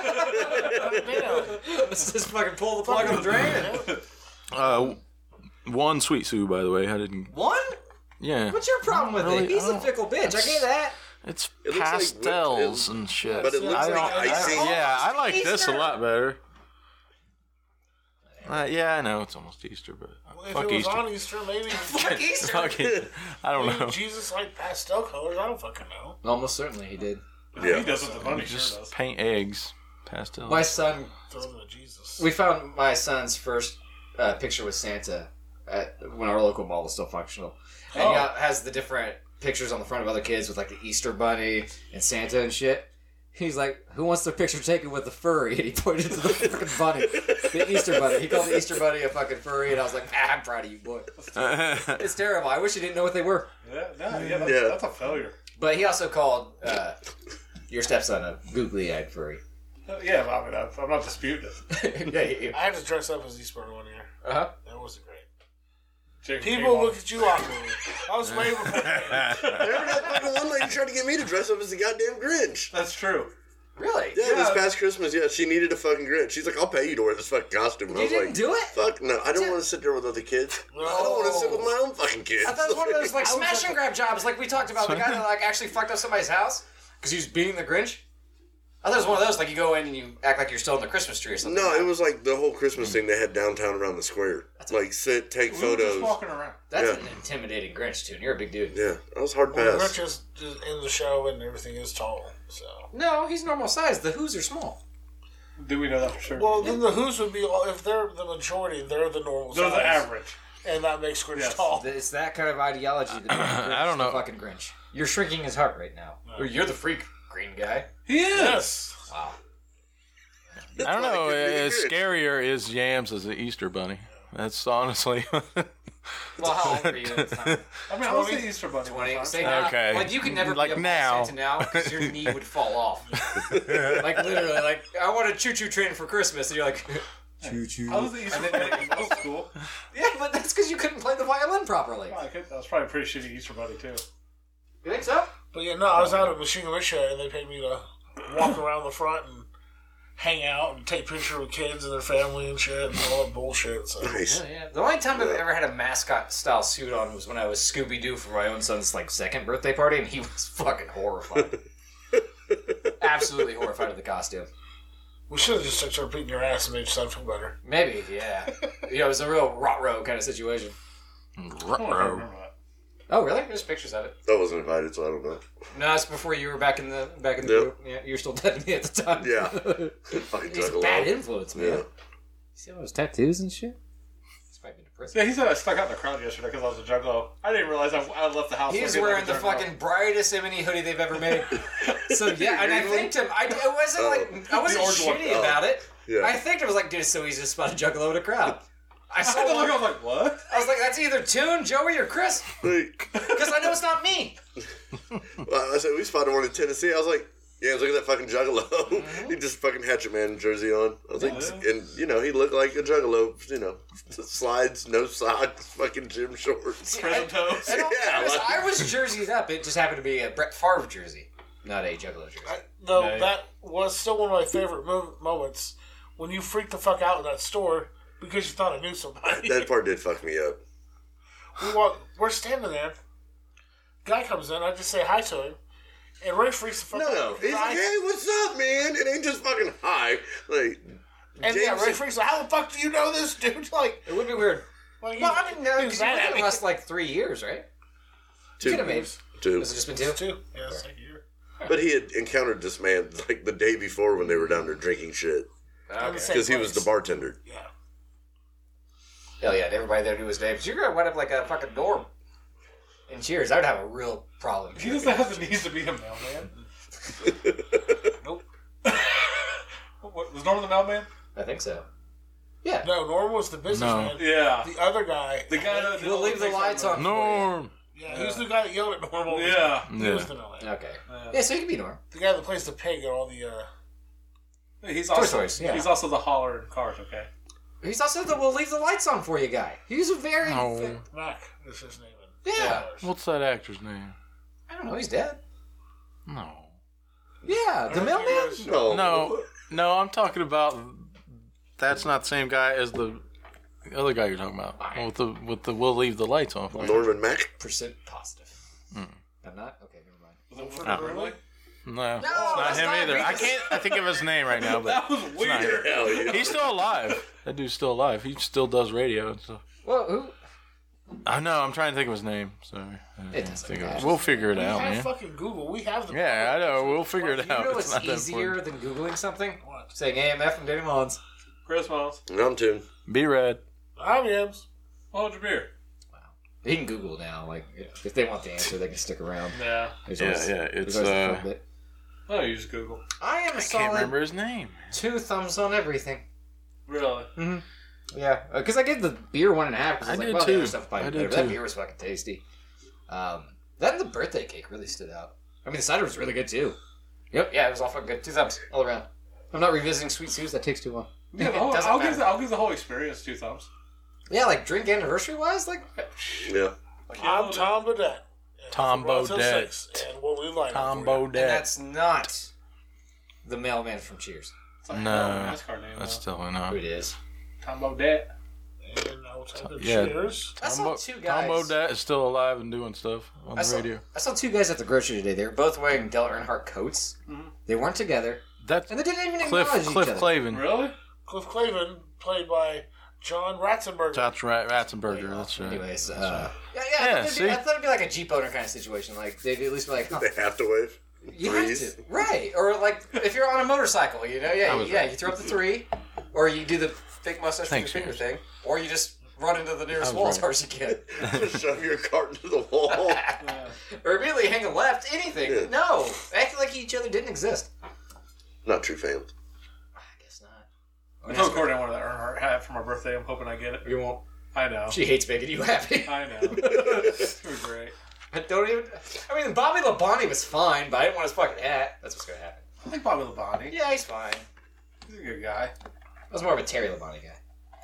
Damn. Let's just fucking pull the plug on the drain. 1 Sweet Sue, by the way. I didn't. One? Yeah. What's your problem with Really? it? He's I a don't- fickle bitch. I get that. It's It looks like whipped- pastels and shit. But it looks I like don't- icing. Yeah, I like this a lot better. Yeah, I know it's almost Easter, but If fuck it was Easter. on Easter, maybe. Fuck Easter. Fuck it. I don't know. Jesus like pastel colors. I don't fucking know. Almost certainly he did. Yeah. He does what the bunny sure Just does. paint eggs, pastel. My son, Throw them to Jesus. we found my son's first picture with Santa when our local mall was still functional. And he has the different pictures on the front of other kids with like the Easter bunny and Santa and shit. He's like, who wants their picture taken with the furry? And he pointed to the fucking bunny. The Easter bunny. He called the Easter bunny a fucking furry, and I was like, I'm proud of you, boy. It's terrible. I wish he didn't know what they were. That's a failure. But he also called your stepson a googly-eyed furry. Yeah, I mean, I'm not disputing it. Yeah. I had to dress up as Easter one year. Uh-huh. That wasn't great. Jacob People came look on. at you awkwardly. I was way before. Remember that fucking one lady tried to get me to dress up as the goddamn Grinch? That's true. Really? Yeah, this past Christmas, she needed a fucking Grinch. She's like, I'll pay you to wear this fucking costume. And I You was didn't like, do it? fuck no, I don't want to sit there with other kids. I don't want to sit with my own fucking kids. I thought it was one of those like I was smash at and grab jobs, like we talked about. The guy that like actually fucked up somebody's house because he was beating the Grinch. I thought it was one of those like you go in and you act like you're still in the Christmas tree or something. No, it was like the whole Christmas thing they had downtown around the square. Like sit, take We were just photos. walking around. That's yeah. an intimidating Grinch too, and you're a big dude. Yeah, that was hard Well, pass. Rich is in the show and everything is tall. So. No, he's normal size. The Who's are small. Do we know that for sure? Well, then the Who's would be if they're the majority, they're the normal. They're the size. average. and that makes Grinch Yes. tall. It's that kind of ideology that makes the Grinch I don't know. the fucking Grinch. You're shrinking his heart right now. Or you're the freak green guy. He is. Yes. Wow. I don't know. Like it could be Scarier is Yams as the Easter Bunny. That's honestly. Well, how old are you at the time? I mean, I was the Easter Bunny. 20. one time. Say now. Okay. Like, you could never Like be a now. Santa now because your knee would fall off. Like, literally, like, I want a choo-choo train for Christmas. And you're like, choo-choo. I was the Easter Bunny. That was cool. Yeah, but that's because you couldn't play the violin properly. That was probably a pretty shitty Easter Bunny, too. You think so? But yeah, no, I was out at Machine Militia and they paid me to walk around the front and hang out and take pictures with kids and their family and shit and all that bullshit. So. Nice. Yeah. The only time I've ever had a mascot-style suit on was when I was Scooby-Doo for my own son's, like, second birthday party, and he was fucking horrified. Absolutely horrified of the costume. We should have just started beating your ass and made your son feel better. Maybe, yeah. You know, it was a real rot-row kind of situation. I don't remember that. Oh, really? There's pictures of it. I wasn't invited, so I don't know. No, it's before you were back in the Yep. group. Yeah, you were still dead to me at the time. Yeah. Fucking He's a juggalo. bad influence, man. Yeah. You see all those tattoos and shit? He's probably been to prison. Yeah, he said I stuck out in the crowd yesterday because I was a juggalo. I didn't realize I left the house. He was looking wearing like the a juggalo. fucking brightest Emily hoodie they've ever made. So yeah, and I thanked him. It wasn't like I wasn't The orange one. shitty about it. Yeah. I thanked him. I was like, dude, it's so easy to spot a juggalo in a crowd. I I saw had to one. look. I was like, what? I was like, that's either Toon, Joey, or Chris, Like, because I know it's not me. well, I said we spotted one in Tennessee. I was like, yeah, look at that fucking juggalo. Mm-hmm. He just fucking Hatchet Man jersey on. I was like, and you know, he looked like a juggalo. You know, slides, no socks, fucking gym shorts. Present toes. And Yeah, like- I was jerseyed up. It just happened to be a Brett Favre jersey, not a juggalo jersey. Though Yeah. that was still one of my favorite moments when you freaked the fuck out in that store because you thought I knew somebody. That part did fuck me up. We're standing there. Guy comes in. I just say hi to him, and Ray freaks the fuck out. No, he's like, hey, what's up, man? It ain't just fucking hi. Like, and James yeah, Ray said- freaks out. How the fuck do you know this dude? Like, It would be weird. well, Well, I didn't know he because was you mad at only me. last like 3 years, right? two, Could have made. two. Has it just been two? Two. Yeah, it's like a year. But he had encountered this man like the day before when they were down there drinking shit Okay. because he was the bartender. Yeah. Hell yeah, and everybody there knew his name. So you're gonna wind up like a fucking dorm. In Cheers, I'd have a real problem. He doesn't have the needs to be a mailman. Nope. What, was Norman the mailman? I think so. Yeah. No, Norm was the businessman. Yeah. The other guy. The guy that We'll leave the lights on. Norm. Yeah, he's the guy that yelled at Norm all the time. Yeah. He was Yeah. the mailman. Okay. Yeah, so you can be Norm. The guy that plays the pig at all the. He's also Stories, yeah. he's also the hauler in cars. Okay. He's also the we'll leave the lights on for you guy. He's a very. No. Mac is his name. Yeah. What's that actor's name? I don't know. He's dead. No. Yeah, the mailman. No, No, I'm talking about. That's not the same guy as the other guy you're talking about. With the we'll leave the lights on. Norman Mac. Percent positive. I'm not. Okay, never mind. Was it Really? No, it's that's not him not either. me. I can't think of his name right now, but That was weird. Hell yeah. he's still alive. That dude's still alive. He still does radio and stuff. Well, who? I know. I'm trying to think of his name. Sorry. It doesn't matter. We'll figure it We out, have man. fucking Google. We have the. Yeah, I know. We'll figure it You out. know It's what's not that easier important. than Googling something? What? Saying AMF from Danny Mullins. Chris Miles. And I'm Tim. Be red. I'm Yams. Hold your beer. He can Google now. Like, if they want the answer, they can stick around. Yeah. There's Yeah, always- yeah. there's It's always a fun bit. I use Google. I am a I can't solid remember his name. 2 thumbs on everything. Really? Yeah, because I gave the beer 1.5. 'cause I was like, did well, the too. other stuff probably I better. did But that too. beer was fucking tasty. That and the birthday cake really stood out. I mean, the cider was really good too. Yep, yeah, it was all fucking good. 2 thumbs all around. I'm not revisiting Sweet Sue's. That takes too long. Yeah, It the whole, doesn't I'll, matter. I'll give the whole experience 2 thumbs. Yeah, like drink anniversary wise, like Yeah. I'm Tom Bodette. Tom From Rockville Bodette. 6, and what we like. Tom and Bodette. that's not the mailman from Cheers. It's like No, a NASCAR name. That's though. still Who not. it is? Tom Bodette. And I will take the Yeah. cheers. I saw 2 Tom guys. Bodette is still alive and doing stuff on I the saw, radio. I saw 2 guys at the grocery today. They were both wearing Dale Earnhardt coats. They weren't together, That's and they didn't even Cliff acknowledge Cliff each other. Clavin. Really? Cliff Clavin, played by John Ratzenberger. That's right, Ratzenberger. That's right. Anyways, That's yeah, Yeah, I, see? I thought it'd be like a Jeep owner kind of situation. Like they'd at least be like, huh, They have to wave. you Threes. have to, right? Or like if you're on a motorcycle, you know, I was right. you throw up the 3, or you do the fake mustache Thanks, with your finger James. thing, or you just run into the nearest I wall was as hard as you can, Shove your cart into the wall. or immediately hang a left. Anything? Yeah. No, acting like each other didn't exist. Not true fans. I guess not. I told Courtney I wanted that Earnhardt hat for my birthday. I'm hoping I get it. You won't. I know. She hates making you happy. I know. It was great. I don't even. I mean, Bobby Labonte was fine, but I didn't want his fucking hat. That's what's gonna happen. I think Bobby Labonte. Yeah, he's fine. He's a good guy. I was more of a Terry Labonte guy.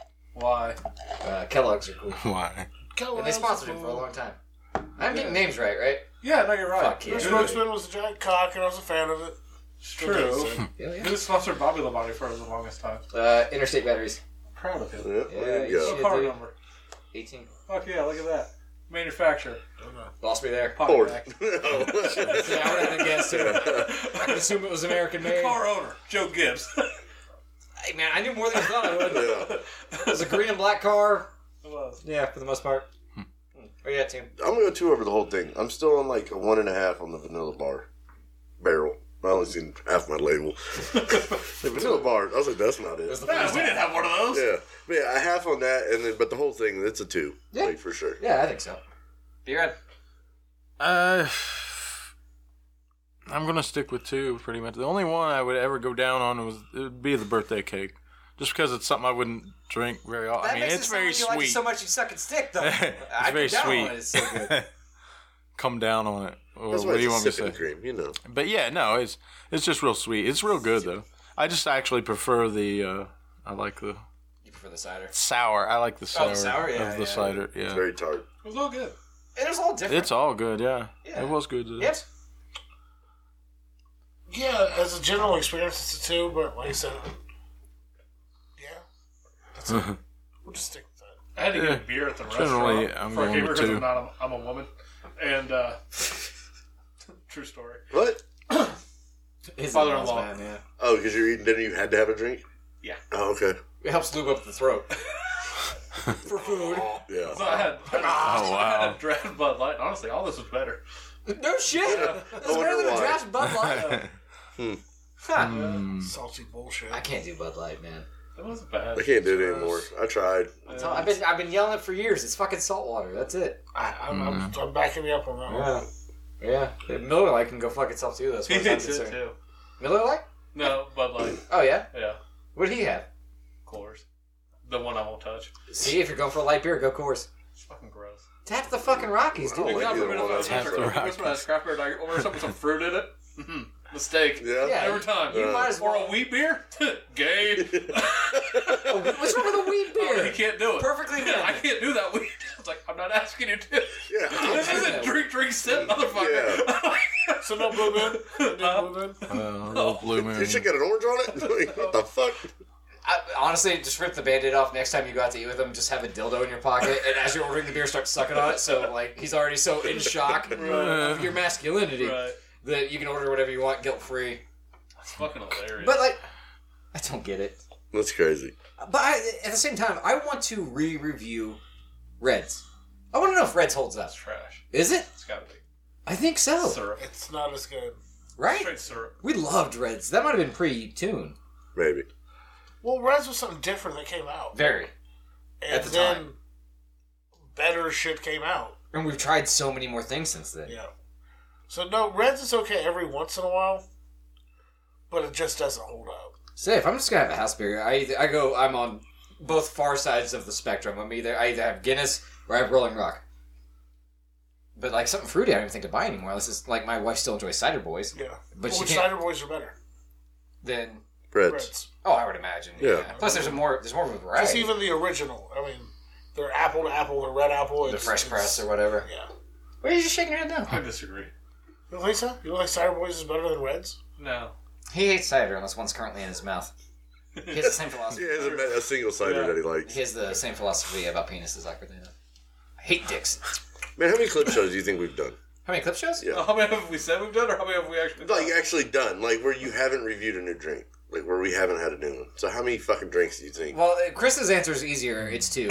Why? Kellogg's are cool. Why? And they sponsored him for a long time. I'm getting names right? Yeah, no, you're right. Fuck yeah. Their spokesman was a giant cock, and I was a fan of it. It's true. Yeah, He was sponsored Bobby Labonte for the longest time. Interstate Batteries. Proud of him. Yeah, Yeah, there you you go. should. Car dude. number. 18. Fuck yeah, look at that. Manufacturer. Lost me there. Ford. Pontiac. Yeah, I would have been guessed too. I could assume it was American made. Car owner, Joe Gibbs. Hey man, I knew more than I thought I would. Yeah. It was a green and black car. It was. Yeah, for the most part. Oh yeah, Tim. I'm gonna go 2 over the whole thing. I'm still on like a 1.5 on the vanilla bar barrel. I only seen half my label. The vanilla bar. I was like, that's not It was it. the Yeah, first we didn't have one of those. Yeah, but yeah, a half on that, and then but the whole thing, it's a 2, Yeah. like for sure. Yeah, I think so. Be red. I'm gonna stick with 2 pretty much. The only one I would ever go down on it would be the birthday cake, just because it's something I wouldn't drink very often. That I mean, makes it's it sound very like you like it sweet. so much you suck and stick though. It's I very put down sweet. on it. It's so good. Come down on it. Or That's why what do you it's want me a to say? sipping cream, you know. But yeah, no, it's just real sweet. It's real good though. I just actually prefer the. I like the You prefer the cider? sour. I like the sour, sour? Yeah, of the yeah. cider. Yeah, Very tart. It was all good. It was all different. it's all good. Yeah, Yeah. it was good. Today. Yep. Yeah, as a general experience, it's a 2, but like I said, yeah, that's it. We'll just stick with that. I had to Yeah. get a beer at the Generally, restaurant I'm for a going gamer with because 2. I'm a woman. And, true story. What? His Father-in-law. in-laws, man, Oh, because you're eating dinner, you had to have a drink? Yeah. Oh, okay. yeah. It helps lube up the throat. For food. Yeah. So I had, Oh, wow. I had a draft Bud Light. Honestly, all this was better. No shit. That's I wonder better than a why. draft Bud Light. Huh. Salty bullshit. I can't do Bud Light, man. It wasn't bad. I can't do it anymore. I tried. So I've been yelling it for years. It's fucking salt water. That's it. I'm backing you up on that one. Yeah. Miller Lite can go fuck itself too. That's He what I'm hates it concerned. too. Miller Lite? No, Bud Light. Oh yeah. Yeah. What did he have? Coors. The one I won't touch. See, if you're going for a light beer, go Coors. It's fucking gross. Tap the fucking Rockies, dude. Oh, God either forbid one if I of touch them. a Rock. Christmas craft beer and I order something with some fruit in it. Mistake. Yeah. Yeah. Every time. You might as Or well. a wheat beer? Gay. What's wrong with a wheat Oh, beer? he can't do it. Perfectly Yeah, good. I can't do that wheat. It's like, I'm not asking you to. Yeah. This isn't drink, sip, motherfucker. So no Blue Moon? No Blue Moon? Little blue moon. You should get an orange on it? Like, what the fuck? Honestly, just rip the Band-Aid off next time you go out to eat with him. Just have a dildo in your pocket, and as you're ordering the beer, start sucking on it. So, like, he's already so in shock of your masculinity Right. that you can order whatever you want guilt-free. It's fucking hilarious. But, like, I don't get it. That's crazy. But at the same time, I want to re-review Reds. I want to know if Reds holds up. It's trash. Is it? It's gotta be. I think so. Syrup. It's not as good. Right? Straight syrup. We loved Reds. That might have been pre-tune. Maybe. Well, Reds was something different that came out. Very. And at the then time. better shit came out. And we've tried so many more things since then. Yeah. So, no, Reds is okay every once in a while, but it just doesn't hold up. Say, if I'm just gonna have a house beer, I'm on both far sides of the spectrum. I either have Guinness or I have Rolling Rock. But like something fruity, I don't even think to buy anymore. This is like my wife still enjoys Cider Boys. Yeah. But Well, she which can't. Cider Boys are better? Then Reds. oh, I would imagine. Yeah. Plus, there's more of a variety. Just even the original. I mean, they're apple to apple, they're red apple. The Fresh Press or whatever. Yeah. Why are you just shaking your head I now? disagree. You don't think so? You don't think Cider Boys is better than Reds? No. He hates cider unless one's currently in his mouth. He has the same philosophy. He has a single cider Yeah. that he likes. He has the same philosophy about penises, like I hate dicks. Man, how many clip shows do you think we've done? How many clip shows? Yeah. How many have we said we've done, or how many have we actually done? Like, actually done. Like, where you haven't reviewed a new drink. Like, where we haven't had a new one. So how many fucking drinks do you think? Well, Chris's answer is easier. It's 2.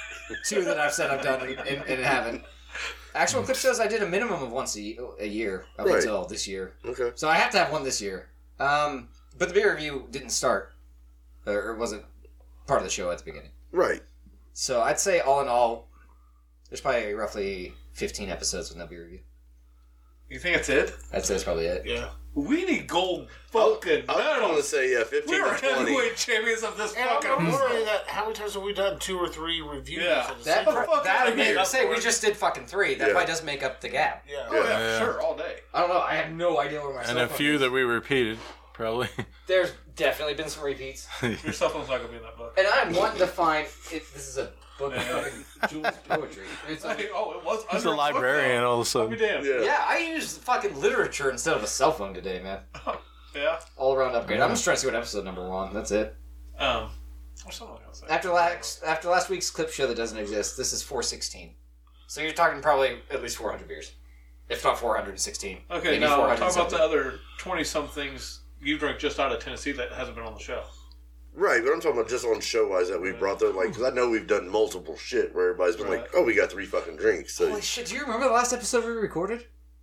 2 that I've said I've done and haven't. Actual clip shows, I did a minimum of once a year up Right. until this year. Okay. So I have to have one this year. But the beer review didn't start, or wasn't part of the show at the beginning. Right. So I'd say all in all, there's probably roughly 15 episodes with no beer review. You think that's it? I'd say that's probably it. Yeah. We need gold fucking I was going to medals. say, yeah, 15 We to are 20. heavyweight champions of this And fucking I'm world. wondering that how many times have we done 2 or 3 reviews? Yeah. of the That, same fuck drink? outta I here. say we just did fucking 3. That Yeah. probably does make up the gap. Yeah. Oh, yeah, Yeah. sure, all day. I don't know. I have no idea where my And cell a phone few is. that we repeated, probably. There's definitely been some repeats. Your cell phone's not gonna be in that book. And I'm wanting to find if this is a book of Yeah. fucking Jules poetry. It's like, Oh, it was. He's under a librarian all of a I'll be sudden. damned. Yeah. yeah, I use fucking literature instead of a cell phone today, man. Yeah. All around upgrade. I'm just trying to see what episode number we're on. That's it. What's something I was gonna say? After last week's clip show that doesn't exist, this is 416. So you're talking probably at least 400 beers, if not 416. Okay, maybe now talk about 470. the other 20-somethings you drank just out of Tennessee that hasn't been on the show. Right, but I'm talking about just on show-wise that we brought those, like, because I know we've done multiple shit where everybody's been like, oh, we got 3 fucking drinks. So, Holy shit, do you remember the last episode we recorded?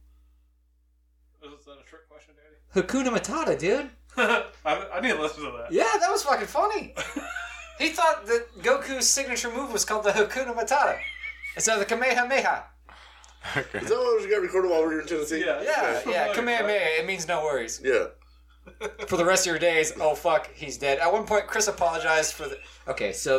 Is that a trick question, Daddy? Hakuna Matata, dude. I need to listen to that. Yeah, that was fucking funny. He thought that Goku's signature move was called the Hakuna Matata instead of the Kamehameha. is that what we got recorded while we were in Tennessee? Yeah. Yeah, Okay. yeah, Kamehameha. It means no worries. Yeah. For the rest of your days, oh fuck, he's dead. At one point, Chris apologized for the... Okay, so...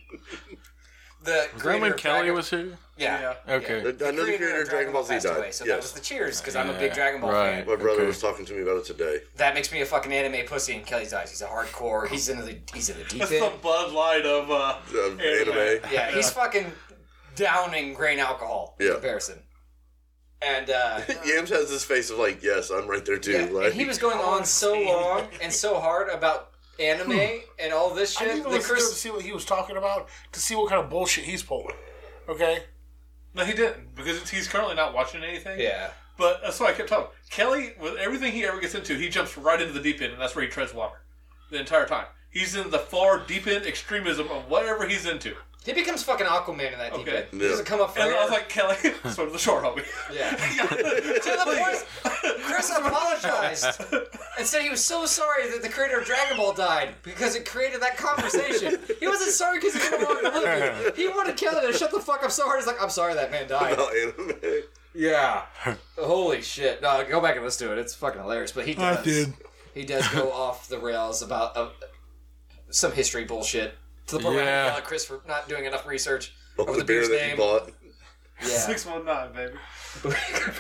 The Was that when Kelly was here? Yeah. Okay. I know the creator of Dragon Ball Z passed died. away, so that Yes. was the cheers, because I'm a Yeah, big Dragon Ball right. fan. My brother Okay. was talking to me about it today. That makes me a fucking anime pussy in Kelly's eyes. He's a hardcore. He's in the deep That's the end. Bud Light of Anime. Yeah, he's fucking downing grain alcohol in Yeah. comparison. And Yams has this face of like, yes, I'm right there too. yeah, like, and he was going on so long and so hard about anime and all this I shit. didn't even that listen to him to Chris, see what he was talking about, to see what kind of bullshit he's pulling. Okay? No, he didn't, because he's currently not watching anything. yeah, But that's why I kept telling him. Kelly, with everything he ever gets into, he jumps right into the deep end, and that's where he treads water the entire time. He's in the far deep end extremism of whatever he's into. he becomes fucking Aquaman in that deep Okay. end. He Yeah. doesn't come up for And air. I was like, Kelly, swim to the shore, homie. Yeah. To the point, Chris apologized and said he was so sorry that the creator of Dragon Ball died because it created that conversation. He wasn't sorry because he didn't want to live. He wanted Kelly to shut the fuck up so hard. He's like, I'm sorry that man died. about anime. Yeah. Holy shit. No, go back and listen to it. It's fucking hilarious. But he does. I did. He does go off the rails about some history bullshit. To the point where I Yeah. yell at Chris for not doing enough research Over over the the beer beer's that you name. bought. Yeah. 619, baby.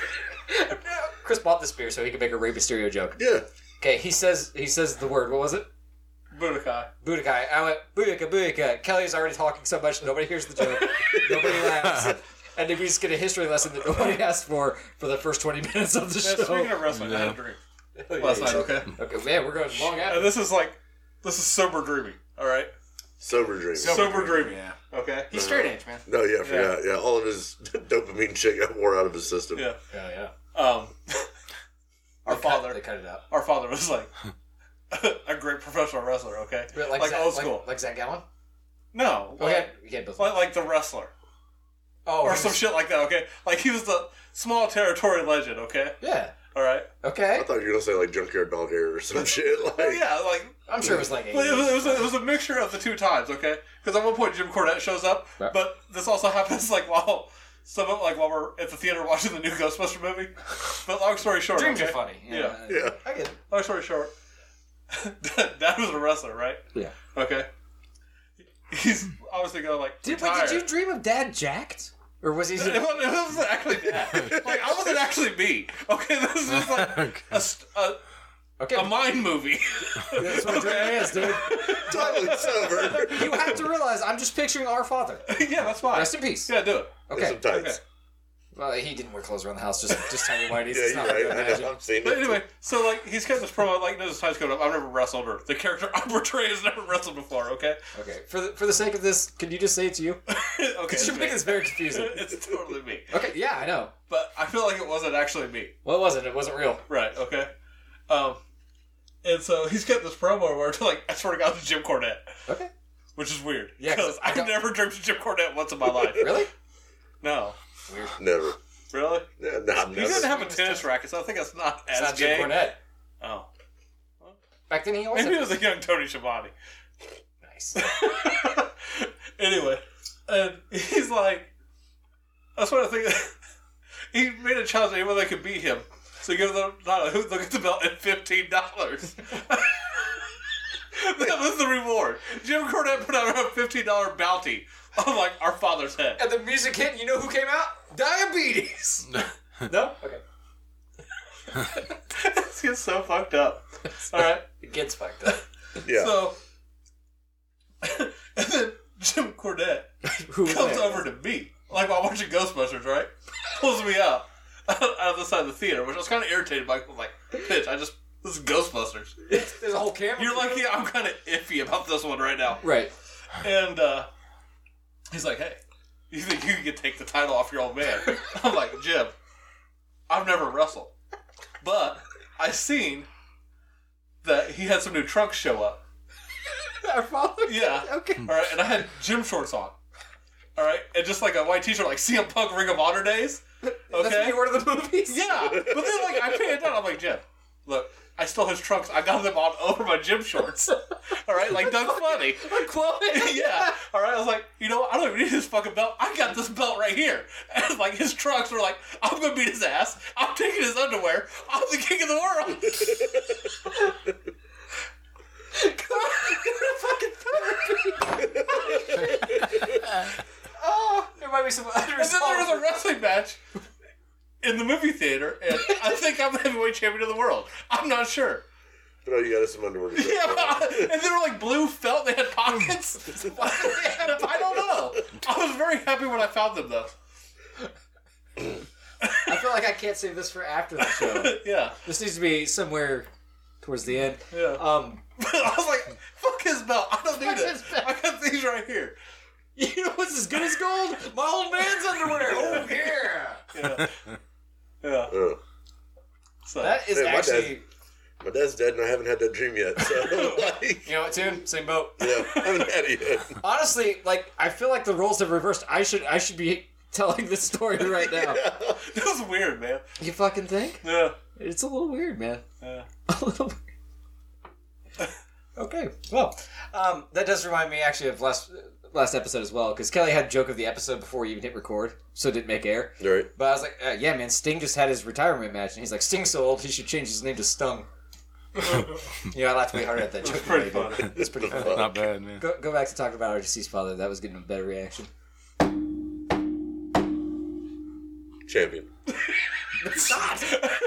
Chris bought this beer so he could make a Rey Mysterio joke. Yeah. Okay, he says the word. What was it? Budokai. Budokai. I went, Booyaka, Booyaka. Kelly's already talking so much, nobody hears the joke. Nobody laughs. And then we just get a history lesson that nobody asked for the first 20 minutes of the Yeah, show. speaking of wrestling, I had a drink Yeah, last you night, should. okay? Okay, man, we're going long out. And this is sober dreaming, alright? Sober dreaming. Sober dreaming, Yeah. okay? He's straight edge, man. No, yeah, I forgot. Yeah, all of his dopamine shit got wore out of his system. Yeah. Yeah, yeah. Our They father cut it out. our father was like, a great professional wrestler. Okay, Like like Zach, old school. Like Zach Gallen? No, Okay. You can't both. like the wrestler Oh, or he some was- shit like that. Okay, like he was the small territory legend. Okay, Yeah. all right. Okay. I thought you were gonna say like Junkyard Dog Hair or some shit. Like, Well, yeah, like I'm sure it was like 80s. well, it was a mixture of the two times. Okay, because at one point Jim Cornette shows up, Right. but this also happens like while we're at the theater watching the new Ghostbuster movie. But long story short, Dreams okay? are funny. Yeah. yeah. I get it. Long story short, Dad was a wrestler, right? Yeah. Okay. He's obviously gonna like Did retire. you dream of Dad jacked? Or was he... It wasn't actually that. Like I wasn't actually me. Okay, this is just like Okay. a mind movie. That's what a dream is, dude. Totally sober. You have to realize I'm just picturing our father. Yeah, that's fine. Rest in peace. Yeah, do it. Okay. Some tights. Okay. Well, he didn't wear clothes around the house, just tiny whiteies. Yeah, It's you're not right. like I magic. know. I've seen But it. anyway, so like he's got this promo, like this time's coming up. I've never wrestled, or the character I'm portraying has never wrestled before. Okay. Okay. For the sake of this, can you just say it's you? Okay. Because you're making this very confusing. It's totally me. Okay. Yeah, I know. But I feel like it wasn't actually me. Well, it wasn't. It wasn't real. Right. Okay. And so he's got this promo where, like, I swear to God, it's Jim Cornette, Okay. which is weird. Yeah, 'cause because I I've don't- never dreamed of Jim Cornette once in my life. Really? No. Never. Really? Yeah, nah, He never. didn't have a tennis racket, so I think that's not It's as not gay. Jim Cornette. Oh. Back then he also... Maybe it was a young Tony Schiavone. Nice. Anyway, and he's like, that's what I think. He made a challenge to anyone that could beat him. So give them not a hoot, they'll get the belt at $15. That was the reward. Jim Cornette put out a $15 bounty on like our father's head. And the music hit, you know who came out? Diabetes! No? Okay. This gets so fucked up. Alright. It gets fucked up. Yeah. So and then Jim Cornette Who was comes that? over to me. Like while watching Ghostbusters, right? Pulls me out of the side of the theater, which I was kind of irritated by. Like, bitch, this is Ghostbusters. There's a whole camera. You're like, yeah, I'm kind of iffy about this one right now. Right. And he's like, hey, you think you can take the title off your old man? I'm like, Jim, I've never wrestled. But I seen that he had some new trunks show up. Our father? Yeah. Okay. All right, and I had gym shorts on. All right, and just like a white t-shirt, like CM Punk Ring of Honor days. Okay. That's when you order the movies? Yeah, but then like I paid it down. I'm like, Jim, look, I stole his trunks. I got them on over my gym shorts. All right, like Doug Funny. Like clothing? Yeah. All right, I was like, you know what? I don't even need his fucking belt. I got this belt right here. And like his trunks were like, I'm gonna beat his ass. I'm taking his underwear. I'm the king of the world. Oh, there might be some And then there was a unresolved... wrestling match in the movie theater, and I think I'm the heavyweight champion of the world. I'm not sure. No, you got us some underwear. To Yeah, and they were like blue felt. They had pockets. I don't know. I was very happy when I found them, though. I feel like I can't save this for after the show. Yeah, This needs to be somewhere towards the end. yeah. I was like, "Fuck his belt. I don't need Fuck it. his belt. I got these right here." You know what's as good as gold? My old man's underwear. Oh, yeah. Yeah, yeah. So That is Hey, my actually... My dad's dead, and I haven't had that dream yet. So, like, You know what, Tim? Same boat. yeah, I haven't had it yet. Honestly, like, I feel like the roles have reversed. I should be telling this story right now. this is weird, man. You fucking think? Yeah, It's a little weird, man. yeah. A little weird. Okay. Well, that does remind me actually of last episode as well, because Kelly had joke of the episode before we even hit record, so it didn't make air. Right. But I was like, yeah, man, Sting just had his retirement match, and he's like, Sting's so old, he should change his name to Stung. Yeah, I laughed way harder at that joke. Pretty than I did. funny. It's pretty funny. Not bad, man. Go back to talking about our deceased father. That was getting a better reaction. Champion. It's not.